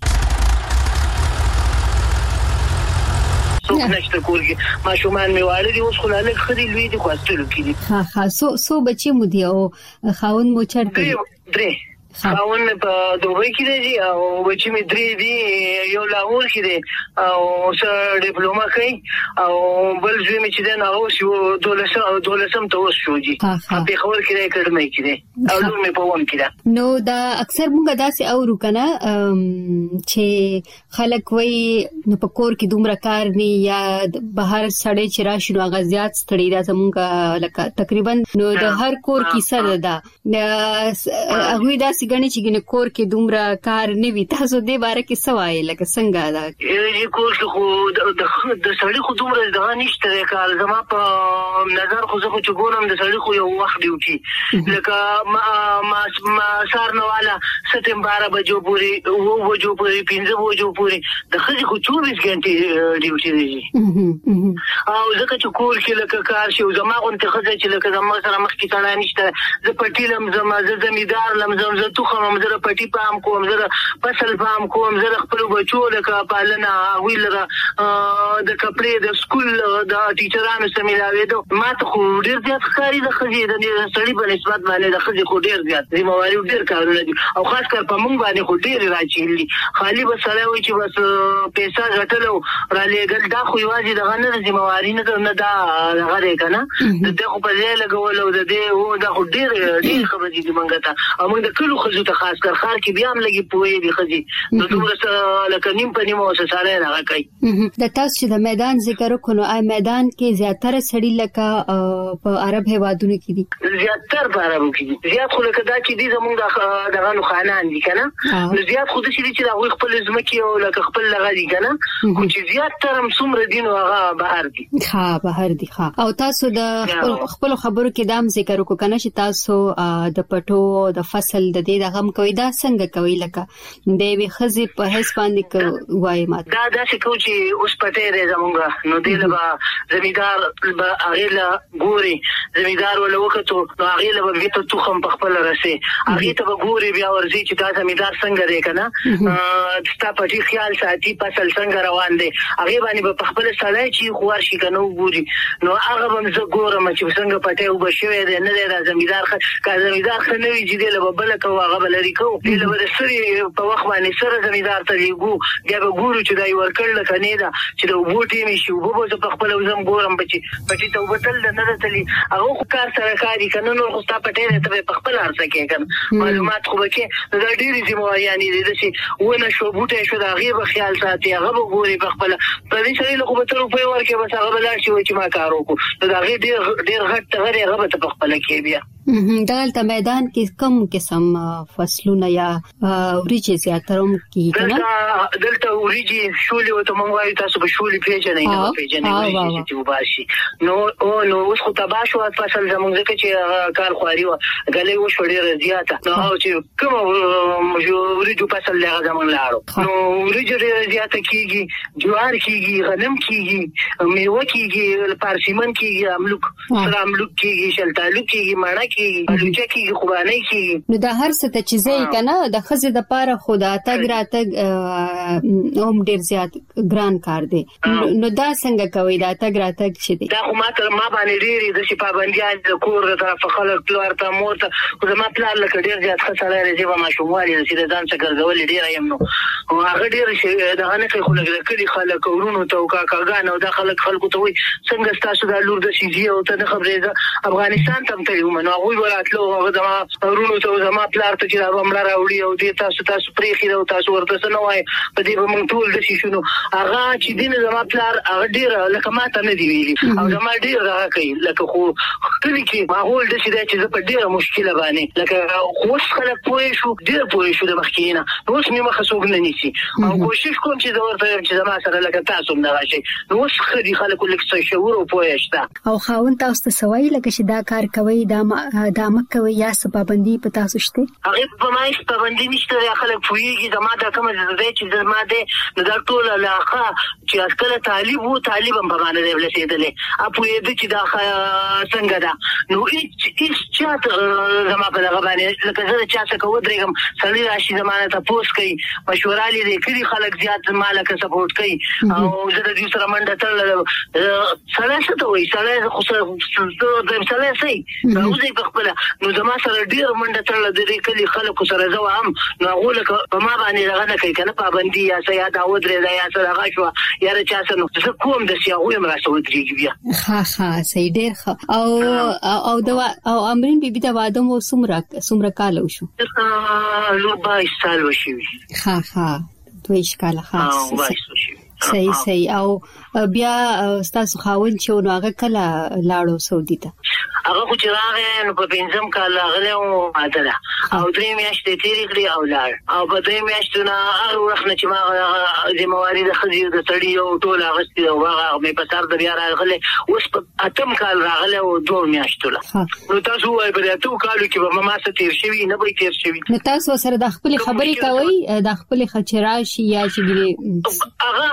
څوک نشته کورګي ماشومان می واړه دي اوس خو لاله خدي لوی دي خواستلو کړي ها ها سو سو بچي مو دي او خاون مو چرته درې خاون په دوبۍ کې دی او بچی می درې دي یو لاهور کې دی او سره ډیپلوما کوي او بل ځای می چې دا نو شو دولسم دولسم ته وشوږي په خبر کې دی کړمې کې دی او نو می په ووم کې دا نو دا اکثر موږ داسې اورو کنه چې خلک وای نو په کور کې دومره کار نه یا بهر سړی چې راشي نو هغه زیات ستړي دا زموږ لکه تقریبا نو د هر کور کې سره ده هغه دا سګنې چې ګنه کور کې دومره کار نه وي تاسو دې باره کې سوای لکه څنګه دا یی کور کې خو د سړی خو دومره ځان نشته کار زما په نظر خو زه خو چګورم د سړی خو یو وخت ډیوټي لکه ما ما ما سار نو والا ستم بارہ بجو پوری وو بجو پوری پنځه بجو پوری د خځې خو چوبیس غنټې ډیوټي دی او ځکه چې کور کې لکه کار شي زما غونته خځې چې لکه زما سره مخ کې تړا نشته زه پټیلم زما زه زمیدار لم زم زه د توخم زره پټي پام کوم زره فصل پام کوم زره خپل بچو لکه پالنه ویل را د کپړې د سکول د ټیچرانو سره ملاوي ما ته خو ډیر زیات ښکاری د خزي د سړي په نسبت باندې د خزي خو ډیر زیات دی مواري ډیر کارونه دي او خاص کر په مونږ باندې خو ډیر راچېلی خالی به سره وي چې بس پیسې غټلو را لېګل دا خو یوازې د غنر د مواري نه دا غره کنه د دغه په ځای لګول او د دې و دا خو ډیر ډیر خبرې دي مونږ ته او موږ د کلو خزو ته خاص کر خار کې بیا هم لګي پوي دي خزي نو دومره لکه نیم په نیمه وسه سره نه کوي د تاسو چې د میدان ذکر وکړو آی میدان کې زیاتره سړي لکه په عرب هوادونو کې دي زیاتره په عربو کې دي زیات خو لکه دا چې دي زموږ د غنو خانان دي کنه نو زیات خو د شي چې دا خپل ځمکې او لکه خپل لغه دي کنه خو چې زیاتره مسومره دي نو هغه بهر دي ها بهر دي ها او تاسو د خپل خبرو کې دام ذکر وکړو کنه چې تاسو د پټو د فصل د دې د غم کوي دا څنګه کوي لکه د وی خزي په هیڅ باندې وای ما دا دا چې کو چې اوس پټه رې زمونږ نو دې لبا زمیدار به اغه ګوري زمیدار ول وکړو نو اغه له به ته توخم په خپل رسي اغه ته ګوري بیا ورځي چې دا زمیدار څنګه دی کنه ستا پټي خیال ساتي فصل څنګه روان دی اغه باندې په خپل سړی چې خوار شي کنه ګوري نو هغه هم زه ګورم چې څنګه پټه وبشوي دی نه دی زمیدار کا زمیدار خنوي چې دی له بل کو هغه بل لري کو دی له سری په وخت باندې سره زمیدار ته یو بیا به ګورو چې دا یو ورکړل کنه دا چې د وبوټي می شو وبو په خپل وزم ګورم بچي پټي ته وبتل نه تللی هغه کار سره کاری کنه نو خو ستا پټه ته په خپل ارزه کې کنه معلومات خو کې دا ډیری ذمہ یعنی دي چې ونه شو بوټه شو دا غیب خیال ساتي هغه ګوري په خپل په دې سره له کومه روپې ورکه بس هغه بلار شي چې ما کار وکړو دا غي ډیر ډیر غټ غری هغه په خپل کې بیا دلته میدان کې کم قسم فصلونه یا وریجې زیاتروم کې کنه دلته وریجې شولې او ته مونږ وایو تاسو به شولې پیژنې نه پیژنې چې وباسي نو او نو اوس خو تباشو فصل زمونږ چې کار خواري و غلې و شوړې زیاته نو چې کوم وریجو فصل لغه زمون لاړو نو وریجې ډېر زیاته کیږي جوار کیږي غنم کیږي میوه کیږي پارسیمن کیږي املوک سره املوک کیږي شلتالو کیږي ماړه لوچه کې خوبانه کې نو د هر څه ته چیزې کنه د خزه د پاره خدا تګ راتګ هم ډیر زیات ګران کار دی نو دا څنګه کوي دا تګ راتګ شي دا خو ما تر ما باندې ډیر د شي پابندیان د کور د طرف خلک پلار ته مور ته خو ما پلار لکه ډیر زیات خساره لري چې ما شوموالي چې د ځان څخه ګرځول ډیر یم نو او هغه ډیر شي دا نه کوي خو لکه کلی خلک ورونو ته او کاکاګان او د خلک خلکو ته وي څنګه تاسو د لور د سيزي او ته د خبرې افغانستان ته تلو منو وی وراتلو هغه زما ورونو ته زما پلار ته چې دا بمړه راوړي او دې تاسو تاسو پرې خېره او تاسو ورته نه وای په دې به مونږ ټول د شي شنو هغه چې دین زما پلار هغه ډیر لکه ماته نه دی ویلي او زما ډیر راغی کوي لکه خو کلی کې ماحول د شي دا چې په ډیره مشکله باندې لکه خوش خلک پوي شو ډیر پوي شو د مخکینه اوس مې مخه څوک نه نیسي او کوشش کوم چې دا ورته چې زما سره لکه تاسو نه راشي نو اوس خدي خلک لکه څه شعور او پوي شته او خاون تاسو ته سوي لکه چې دا کار کوي دا دا مکوي یا سببندي په تاسو شته هغه په ما هیڅ پابندي نشته خلک پويږي زما دا کوم ځای چې زما ده دا ټول علاقه چې اصله طالب وو طالب هم په باندې ولسېدلې اپو دې چې دا څنګه دا نو هیڅ هیڅ چاته زما په هغه باندې لکه زه چا څه کوم درېګم سړی راشي زمانه ته پوس کوي مشوره لري کړي خلک زیات مالک سپورټ کوي او زه د دې سره منډه تل سره څه ته وایي سره خو څه د سره سي نو زه په خپل نو زما سره ډیر منډه تل د دې کلی خلکو سره زو هم نو غوله په ما باندې لغه نه کوي کنه پابندي یا سیا دا ودرې دا یا سره غاښوا یا چا سره نو کوم د سیا وې مرسته ودرېږي بیا ها ها صحیح ډیر ښه او او دا او امرین بیبي دا واده مو سمره سمره کال وشو لو بای سال وشي ها ها دوی ښکاله خاص صحیح صحیح او بیا تاسو خاون چې نو هغه کله لاړو سعودي ته هغه خو چې راغی نو په پنځم کال راغلی او عادله او درې میاشتې تیرې کړې او لاړ او په درې میاشتو نه هر وخت نه چې ما ذمہواري د ښځې د سړي او ټول اخیستې او هغه مې په سر د بیا راغلی اوس په اتم کال راغلی او دوه میاشتو له نو تاسو وایئ په دې اتو کالو کې به ما څه تیر شوي نه به تیر شوي نو تاسو سره د خپلې خبرې کوئ د خپلې خچرا شي یا چې هغه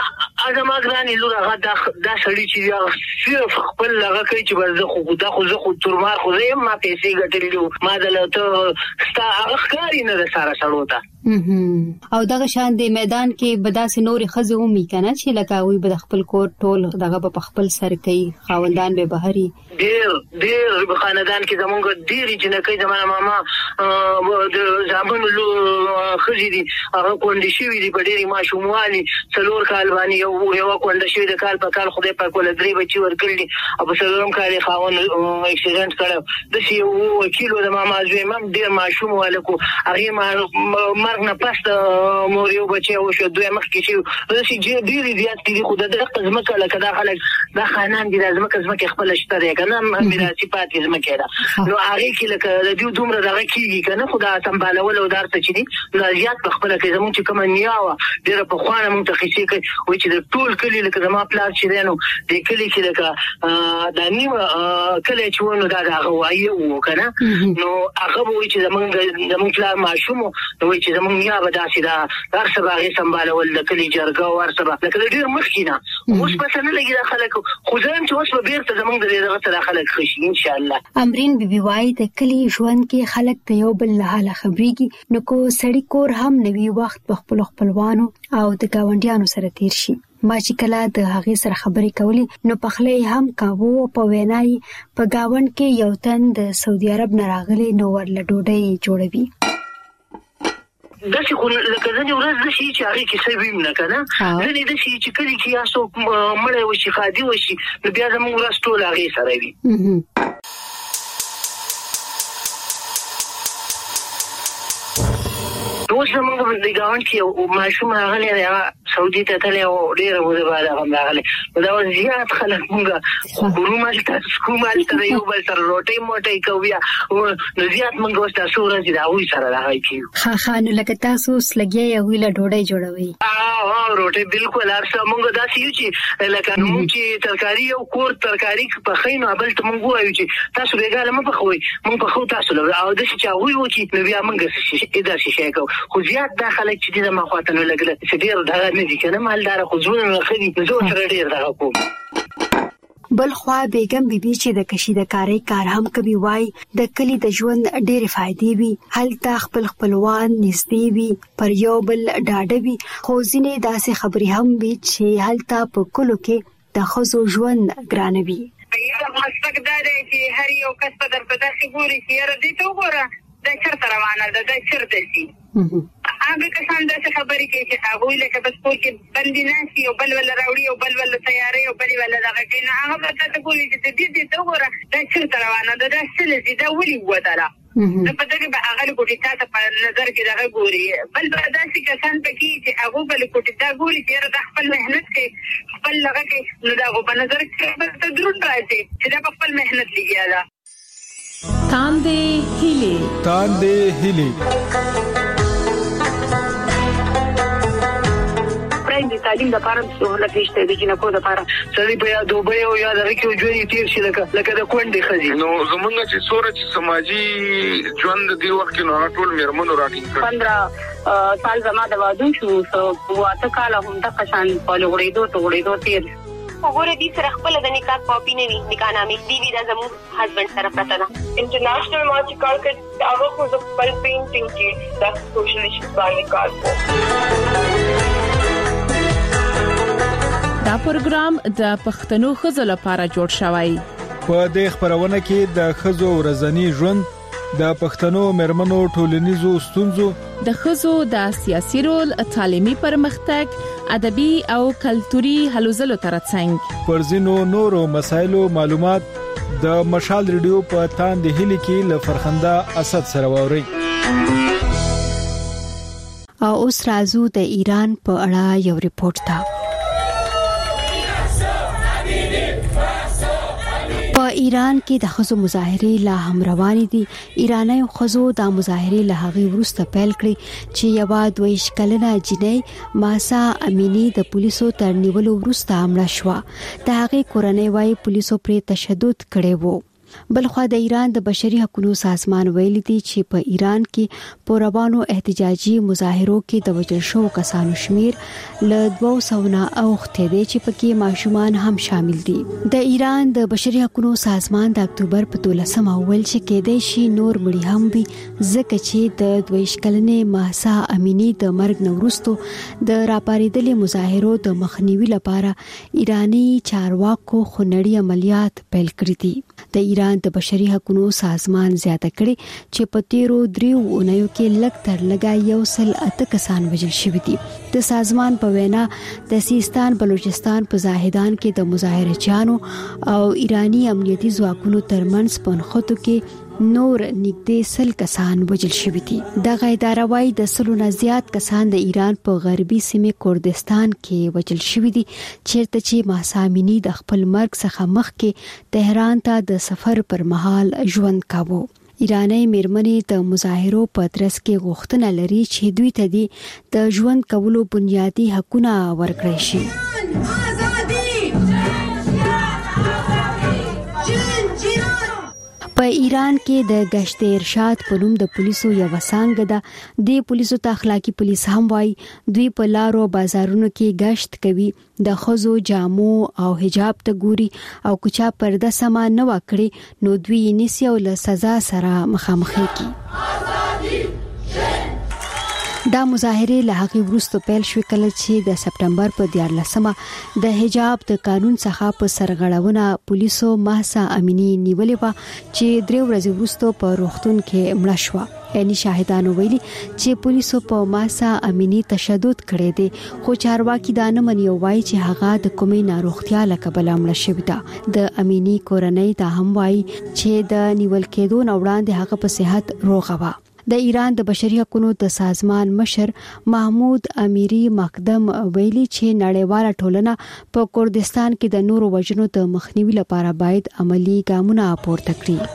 ازما ګرانې لور هغه دا دا سړی چې صرف خپل لغه کوي چې ورزه خو دا خو زه خو ترمار خو زه ما پیسې ګټلې ما دلته ستا هغه ښکاری نه ده ساره سړو ته او دغه شان د میدان کې بداسې نورې خزه ومي کنه چې لکه وي بد خپل کور ټول دغه په خپل سر کوي خاوندان به بهري ډیر ډیر خاندان کې زمونږ ډیر جنکې زمانه ماما د ځامن لو خزي دي هغه کونډې شوې دي په ډېری ماشوموالي څلور کال باندې یو یو کونډه شوې د کال په کال خدای په کول درې بچي ورکړي او په څلورم کال خاون اکسیډنټ کړو د سی یو وکیلو د ماما زوی مم ډیر ماشومواله کو هغه ما نه پس مور یو بچي او شو دوی مخ کې شو د شي ډیر زیات دي خو د قزمکه لکه دا خلک دا خانان دي د زمکه زمکه خپل شته کنه میراثي پاتې زمکه دا نو هغه کې لکه د دې دومره دغه کیږي کنه خدا سمبالول او دارته چي دي لا زیات په خپل کې زمون چې کوم نیاوه ډیر په خوانه مونږ ته خېسي کوي و چې د ټول کلی لکه زما پلاس چې دینو د کلی کې لکه د نیمه کلی چې ونه دا هغه وایي و کنه نو هغه وایي چې زمونږ زمونږ پلان ماشوم نو وایي چې زمونږ یا به داسې دا هر څه باغې سمبالول د کلی جرګه او هر څه لکه ډیر مخکینه اوس پس نه لګي دا خلک خو ځم چې اوس به بیرته زمونږ د دغه سره خلک خشي ان شاء الله. امرین بیبي وايي د کلی ژوند کې خلک ته یو بل له حاله خبريږي نو کو سړی کور هم نوي وخت په خپل خپلوانو او د گاونډیانو سره تیر شي. ما چې کله د هغې سره خبرې کولې نو پخلې هم کاوه په وینای په گاوند کې یو تن د سعودي عرب نه راغلی نو ورله ډوډۍ جوړوي. داسې خو لکه ځنې ورځ داسې چې هغې کې څه ویم نه که نه ځنې داسې چې کلي کې یا څوک مړی وشي ښادي وشي نو بیا زموږ ورځ ټول هغې سره وي. اوس زموږ د ګاونډ کې یو ماشوم راغلی دی هغه سعودي ته تللی او ډېره موده بعد هغه هم راغلی نو دا اوس زیات خلک مونږ خورو هلته سکوم هلته د یو بل سره روټۍ موټۍ کوو بیا نو زیات مونږ اوس دا څو ورځې د هغوی سره دغه کېږو. ښه ښه نو لکه تاسو اوس لګیا یې هغوی له ډوډۍ جوړوئ؟ روټۍ بالکل هر څه مونږ داسې یو چې لکه مونږ چې ترکاري یو کور ترکاري پخوي نو بل ته مونږ ووایو چې تاسو بېګاله مه پخوئ مونږ پخو تاسو له او داسې چې هغوی وکړي نو بیا مونږ داسې شی کوو خو زیات دا خلک چې دي زما خواته نو لګله چې ډېر دغه نه دي که نه مالداره خو زړونه نه ښه دي زه ورسره ډېر دغه کوم. بل خوا بیگم بیبي چې د کشیدکارۍ کار هم کوي وای د کلی د ژوند ډېرې فائدې وي هلته خپل خپلوان نږدې وي پر یو بل ډاډه وي خو ځینې داسې خبرې هم وي چې هلته په کلو کې د ښځو ژوند ګرانه وي. یو مسلک دا دی چې هر یو کس په درته داسې ګوري چې یاره دې ته وګوره دا چېرته روانه ده دا چېرته ځي هغه کسان داسې خبرې کوي چې هغوی لکه بس کور کې بندي ناست وي او بل وله راوړي او بل وله تیارې او بل وله دغه کوي نو هغه به تا ته ګوري چې دې دې ته وګوره دا چېرته روانه ده دا څه ځي دا ولې ووتله نو په دغې به هغه لکوټې تا ته په نظر کې دغه ګوري بل به داسې کسان پکې چې هغو به لکوټې تا ګوري چې یاره دا خپل محنت کوي خپل دغه کوي نو د هغو په نظر کې به ته دروند راځي چې دا په خپل محنت لګیا ده. تاندې هیلې تاندې هیلې د تعلیم لپاره سهولت نشته د جنکو لپاره سړي په یا دوبۍ او یا دغه کې ژوند تیر شي لکه لکه د کونډې ښځې نو زمونږ چې څومره چې سماجي ژوند د دې وخت کې نو هغه ټول مېرمنو راټینګ کړ پندرہ سال زما د واده شو سو واته کاله هم دغه شان په لغړېدو ته غړېدو تیر وګوره دې سره خپل د نکاح کاپي نه وي نکاح نامې دی وی دا زموږ هسبند سره پراته ده. انټرنیشنل ما چې کار کړ هغه خو د خپل پینټینګ کې د سوشل ایشوز باندې کار کوي. دا پروګرام د پښتنو ښځو لپاره جوړ شوی. په دې خبرونه کې د ښځو ورځنی ژوند د پښتنو مېرمنو ټولنیزو ستونزو د ښځو د سیاسي رول تعلیمي پرمختګ ادبي او کلتوري هلو ځلو ترڅنګ پر ځینو نورو مسایلو معلومات د مشال ریډیو په تاندې هیلې کې له فرخنده اسد سره ووري. او اوس راځو د ایران په اړه یو ریپورت ته. په ایران کې د ښځو مظاهرې لا هم روانې دي. ایراني ښځو د مظاهرې له هغې وروسته پیل کړې چې یوه دویشت کلنه جنۍ ماسا امینی د پولیسو تر نیولو وروسته مړه شوه. د هغې کورنۍ وايي پولیسو پرې تشدد کړی وو. بلخوا د ایران د بشري حقوقو سازمان ویلي دی چې په ایران کې پوروانو احتجاجي مظاهرو کې د وژل شو کسانو شمیر له دوه سوه نه اوخته دی چې پکې ماشومان هم شامل دي. د ایران د بشري حقوقو سازمان د اکتوبر په دولسمه ویل چې کېدای شي نور مړي هم وي ځکه چې د دویش کلنې مهسا امینی د مرګ نورستو د راپاریدلې مظاهرو د مخنیوي لپاره ایرانی چارواکو خنړی عملیات پیل کړی دي. د ایران د بشري حقوقو سازمان زیاته کړي چې په تیرو دریو اونیو کې لږ تر لږه یو سل اته کسان وژل شوي دي. د سازمان په وینا د سیستان بلوچستان په زاهدان کې د مظاهرچیانو او ایرانی امنیتي ځواکونو ترمنځ په نښتو کې نور نږدې سل کسان وژل شوي دي. دغه اداره وايي د سلو نه زیات کسان د ایران په غربي سیمې کردستان کې وژل شوي دي چیرته چې مهسا امینی د خپل مرګ څخه مخکې تهران ته د سفر پر مهال ژوند کاوه. ایرانی میرمنې د مظاهرو په ترڅ کې غوښتنه لري چې دوی ته د ژوند کولو بنیادي حقونه ورکړي شي. په ایران کې د گشت ارشاد په نوم د پولیسو یو څنګه ده. د پولیسو ته اخلاقی پولیس هم وایي دوی په لارو بازارونو کې گشت کوي، د ښځو جامو او حجاب ته ګوري او کوچا پرده سما نه وکړي نو دوی نیسي او له سزا سره مخامخ کیږي. دا مظاهره له هغه وروسته پیل شو کله چې د سپټمبر په دیارلسمه د حجاب د قانون څخه په سرغړونه پولیسو مهسا امینی نیولې و چې درې ورځې وروسته په روغتون کې مړه شو. یعنی شاهدانو ویلي چې پولیسو په مهسا امینی تشدد کړی دی خو چارواکي دا نه مني او وایي چې هغه د کومې ناروغتیا له کبله مړه شوې ده. د امینی کورنۍ دا هم وایي چې د نیول کېدو نه وړاندې هغه په صحت روغه و. د ایران د بشري حقوقو د سازمان مشر محمود امیری مقدم ویلي چې نړیواله ټولنه په کردستان کې د نورو وژنو د مخنیوي لپاره باید عملی ګامونه پورته کړي.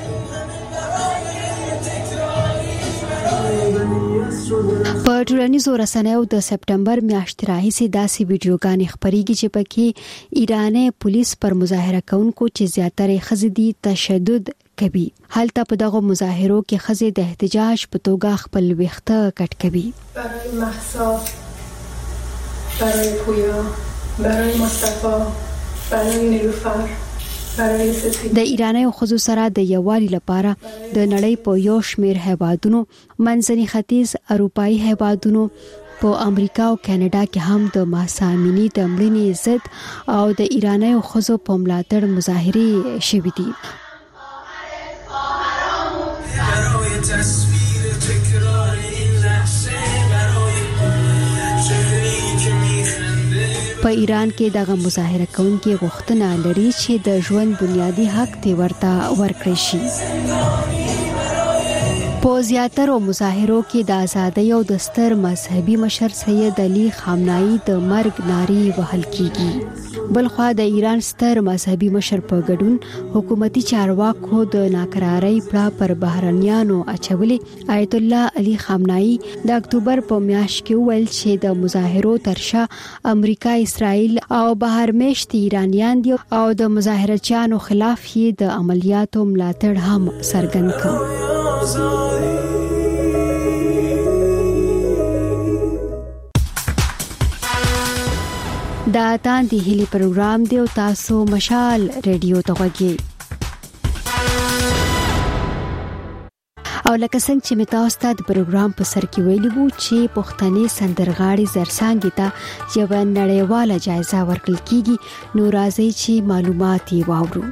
په ټولنیزو رسنیو د سپټمبر میاشتې راهیسې داسې ویډیوګانې خپرېږي چې پکې ایرانی پولیس پر مظاهره کوونکو چې زیاتره ښځې دي تشدد کوي. هلته په دغه مظاهرو کې ښځې د احتجاج په توګه خپل ویښته کټ کوي. برای مهسا، برای پویا، برای مصطفی، برای نیلوفر، برای ستی. د ایرانی ښځو سره د یووالي لپاره د نړۍ په یو شمېر هیوادونو منځني ختیځ اروپایي هیوادونو په امریکا او کاناډا کې هم د مهسا امینی د مړینې ضد او د ایرانی ښځو په ملاتړ مظاهرې شوې دي. په ایران کې دغه مظاهره کوونکي غوښتنه لري چې د ژوند بنیادی حق ته ورته ورکړي شي. په زیاتره مظاهرو کې د ازادۍ او د ستر مذهبي مشر سید علي خامنه‌ای د مرګ نارې وهل کیږي. بلخوا د ایران ستر مذهبي مشر په ګډون حکومتي چارواکو د ناکرارۍ پړه پر بهرنیانو اچولې. آیت الله علي خامنه‌ای د اکتوبر په میاشت کې ویل چې د مظاهرو ترشا امریکا، اسرائیل او بهر میشت ایرانیان دي او د مظاهرچیانو خلاف یې د عملیاتو ملاتړ هم څرګند کړ. دا تاندې هلي پروګرام دی او تاسو مشال ریډیو ته غوږی. او لکه څنګه چې متاسو ته د پروګرام په سر کې ویلي وو چې پښتني سندرغاړي زرسانګي ته یو نړیواله جایزه ورکړل کیږي. نو راځي چې معلومات یې واورو.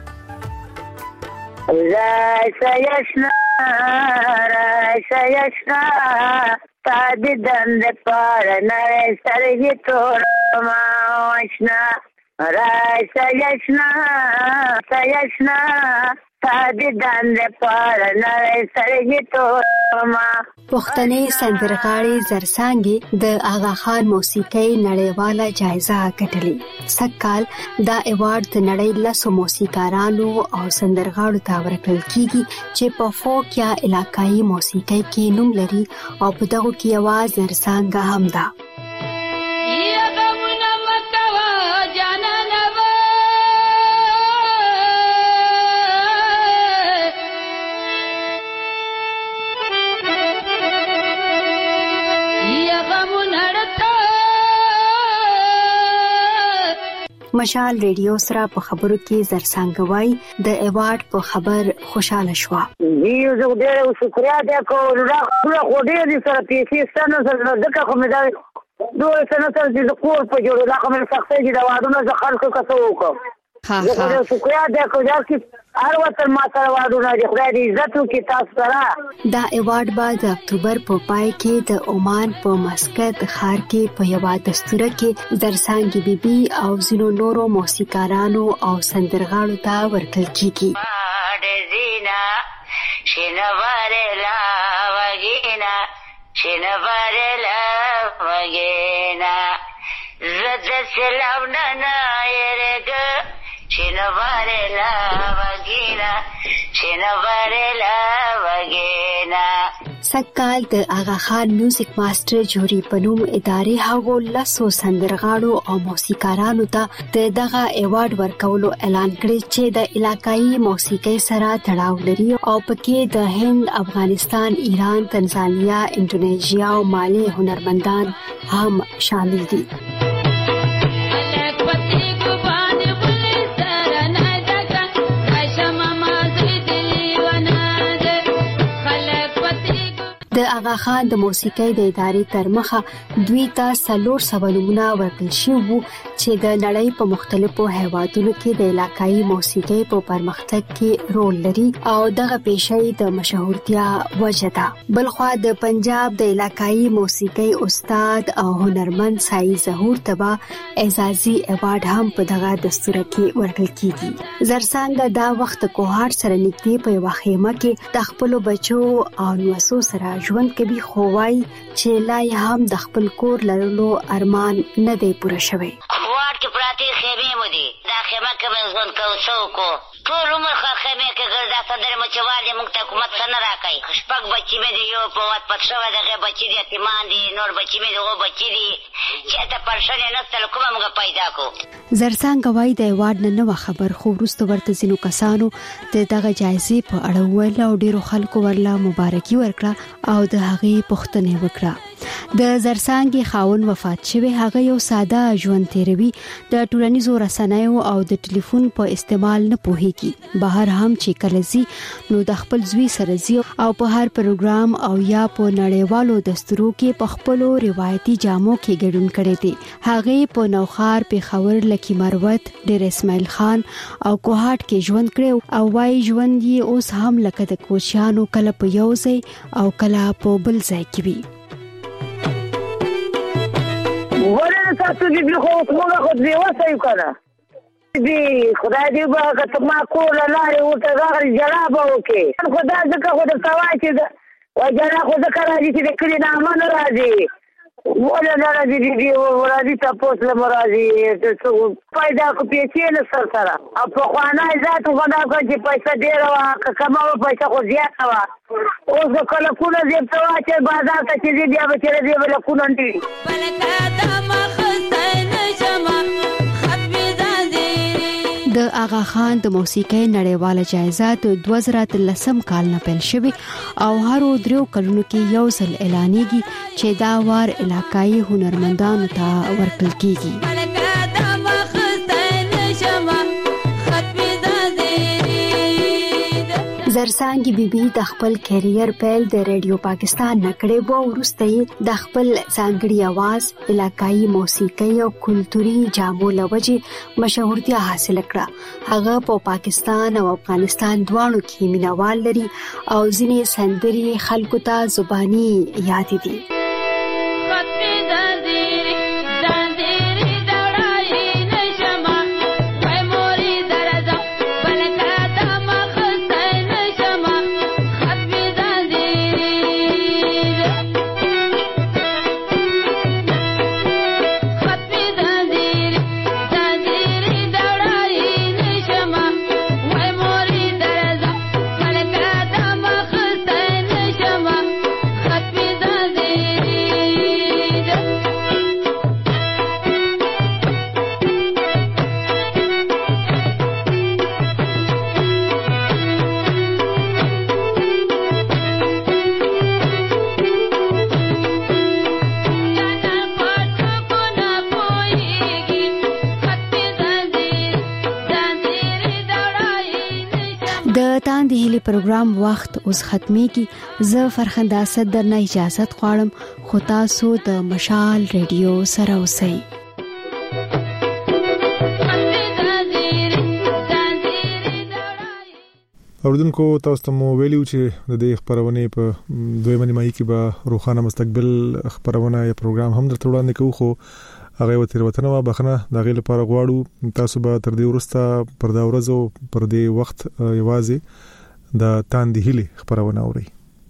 رایسا یشنا رایسا یشنا تا د دند پار نړۍ سرګي تور ما وشنا رایسا یشنا تا یشنا تا د دند پار نړۍ سرګي تور ما. پښتني سندرغاړي زرسانګي د آغا خان موسیقۍ نړیواله جایزه ګټلې. سکهال دا ایوارډ د نړۍ لسو موسیقارانو او سندرغاړو ته ورکړل کیږي چې په فوک یا علاقايي موسیقۍ کې نوم لري او په دغه کې आवाज زرسانګه هم ده. مشال ریډیو سره په خبرو کې زرسانګوي د ایوارډ په خبر خوشاله شو. یو زه ډېر شکریا ده کوم را خو ډېر سره پیسې ستنه سره دغه کوم دا دوه سنه سره د کور په جوړو لا کوم سختي دي دا وادونه ځ خلکو کسو وکړه. ها ها شکریا ده کو دا چې هر وخت ما سره وادونه دي خدای دې عزت وکړي تاسو سره. دا ایوارډ بعد د اکتوبر په پای کې د عمان په مسقط ښار کې په یو دستوره کې زرسانګي بیبي او زینو نورو موسیقارانو او سندرغاړو ته ورکړل کیږي. شنوارلا وگینا شنوارلا وگینا زد سلام ننا یرگ شنوارلا وگینا شنوارلا وگینا. سکال د آغا خان میوزیک ماستر جوري پنوم ادارې هغو لاسو سندرغاړو او موسیقارانو ته د دغه ایوارډ ورکولو اعلان کړی چې د علاقايي موسیقۍ سره تړاو لري او پکې د هند، افغانستان، ایران، تنزانیا، انډونیشیا او مالی هنرمندان هم شامل دي. د آغا خان د موسیقۍ د ادارې تر مخه دوی ته څلور سوه نومونه ورکړل شوي وو چې د نړۍ په مختلفو هیوادونو کې د علاقايي موسیقۍ په پرمختګ کې رول لري او دغه پیشۍ د مشهورتیا وجه ده. بلخوا د پنجاب د علاقايي موسیقۍ استاد او هنرمند سایي ظهور ته اعزازي ایوارډ هم په دغه دستوره کې ورکړل کیږي. زرسانګه دا وخت کوهار سره نږدې په یو خیمه کې د خپل بچو او نوسو سره ژوند کوي، خو وايي چې لا هم د خپل کور لرلو ارمان نه دی پوره شوی. کوهار کې پراته خیمې مو دي، دا خیمه کې ژوند کوو څوک ټول عمر خیمې کې ګرځا صدر مچوالي موږ ته حکومت څنګه راکړي. شپږ بچي مې دی یو په وخت پټ شوی دغه بچي دي یتیمان دي، نور بچي مې دغه بچي دي چې ته پرشن نه ستل کومه موږ پیدا کو. زرسانګ وايي د ایوارډ نه نو خبر خو وروسته ورته ځینو کسانو د دغه جایزې په اړه ویل او ډیرو خلکو ورلا مبارکي ورکړه او د هغې پوښتنه وکړه. د زرسانګي خاون وفات شوی، هغه یو ساده ژوند تیروي، د ټولنیزو رسنیو او د ټلیفون په استعمال نه پوهیږي. بهر هم چې کله زی نو د خپل زوی سره زی او په هر پروګرام او یا په نړیوالو دستورو کې په خپلو روایتي جامو کې ګډون کړي دي. هغه په نوخار پیښور لکی مروت ډیر اسماعیل خان او کوهاټ کې ژوند کړو او وايي ژوند یې اوس هم لکه د کوچیانو کله په یو ځای او کله په بل ځای کې وي. ورنه تاسو دې خو موږ خو دې وسایو کنه دې خدای دې به که ما کول لارې ورته راغلی جلا به وکړي. خدا ځکه خو د سوای چې و جلا خو ځکه راځي چې د کلي نه امن راځي ولا نه راځي دې راځي تاسو له راځي پیدا کو پیسې نه سر سره او په خوانای ذات خدا کو چې پیسې ډیر وا کماوه پیسې خو زیات وا اوس کله کله دې ته چې بازار ته چې دې بیا به چې دې بل کو نه دي د آغا خان د موسیقۍ نړیواله جایزه د دوه زره اتلسم کال نه پیل شوې او هر دریو کلونو کې یو ځل اعلانېږي چې دا وار علاقايي هنرمندانو ته ورکړل کیږي. زرسانګي بیبي د خپل کیریر پیل د ریډیو پاکستان نه کړی وو، وروسته یې د خپل ځانګړي आवाज علاقايي موسیقۍ او کلتوري جامو لوجې مشهورتیا حاصل کړه. هغه په پاکستان او افغانستان دواړو کې مینوال لري او ځینې سندرې خلکو ته زبانی یاد دي. مې هلي پروګرام وخت اوس ختميږي. زه فرخنده اسد درنه اجازه غواړم، خو تاسو د مشال ریډیو سره اوسئ. اوردونکو تاسو ته مو ویلو چې د دې خبرونه په دویمه نیمایي کې به روخانه مستقبل خبرونه یا پروګرام هم درته وړاندې کوو، خو هغه وتر وطن وا بخنه د غیله لپاره غواړو تاسو به تر دې ورسته پر دا ورځو پر دې وخت یوازې د تاندې هلي خبرونه اوري.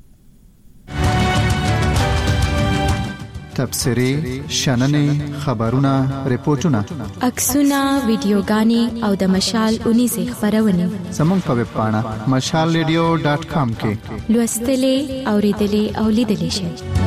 تبصرې، شننې، خبرونه، ریپورتونه، عکسونه، ویډیوګانې او د مشال اونیزه خبرونه زموږ په ویب پاڼه مشال ریډیو ډاټ کام کې لوستلې، اوریدلې او لیدلې شئ.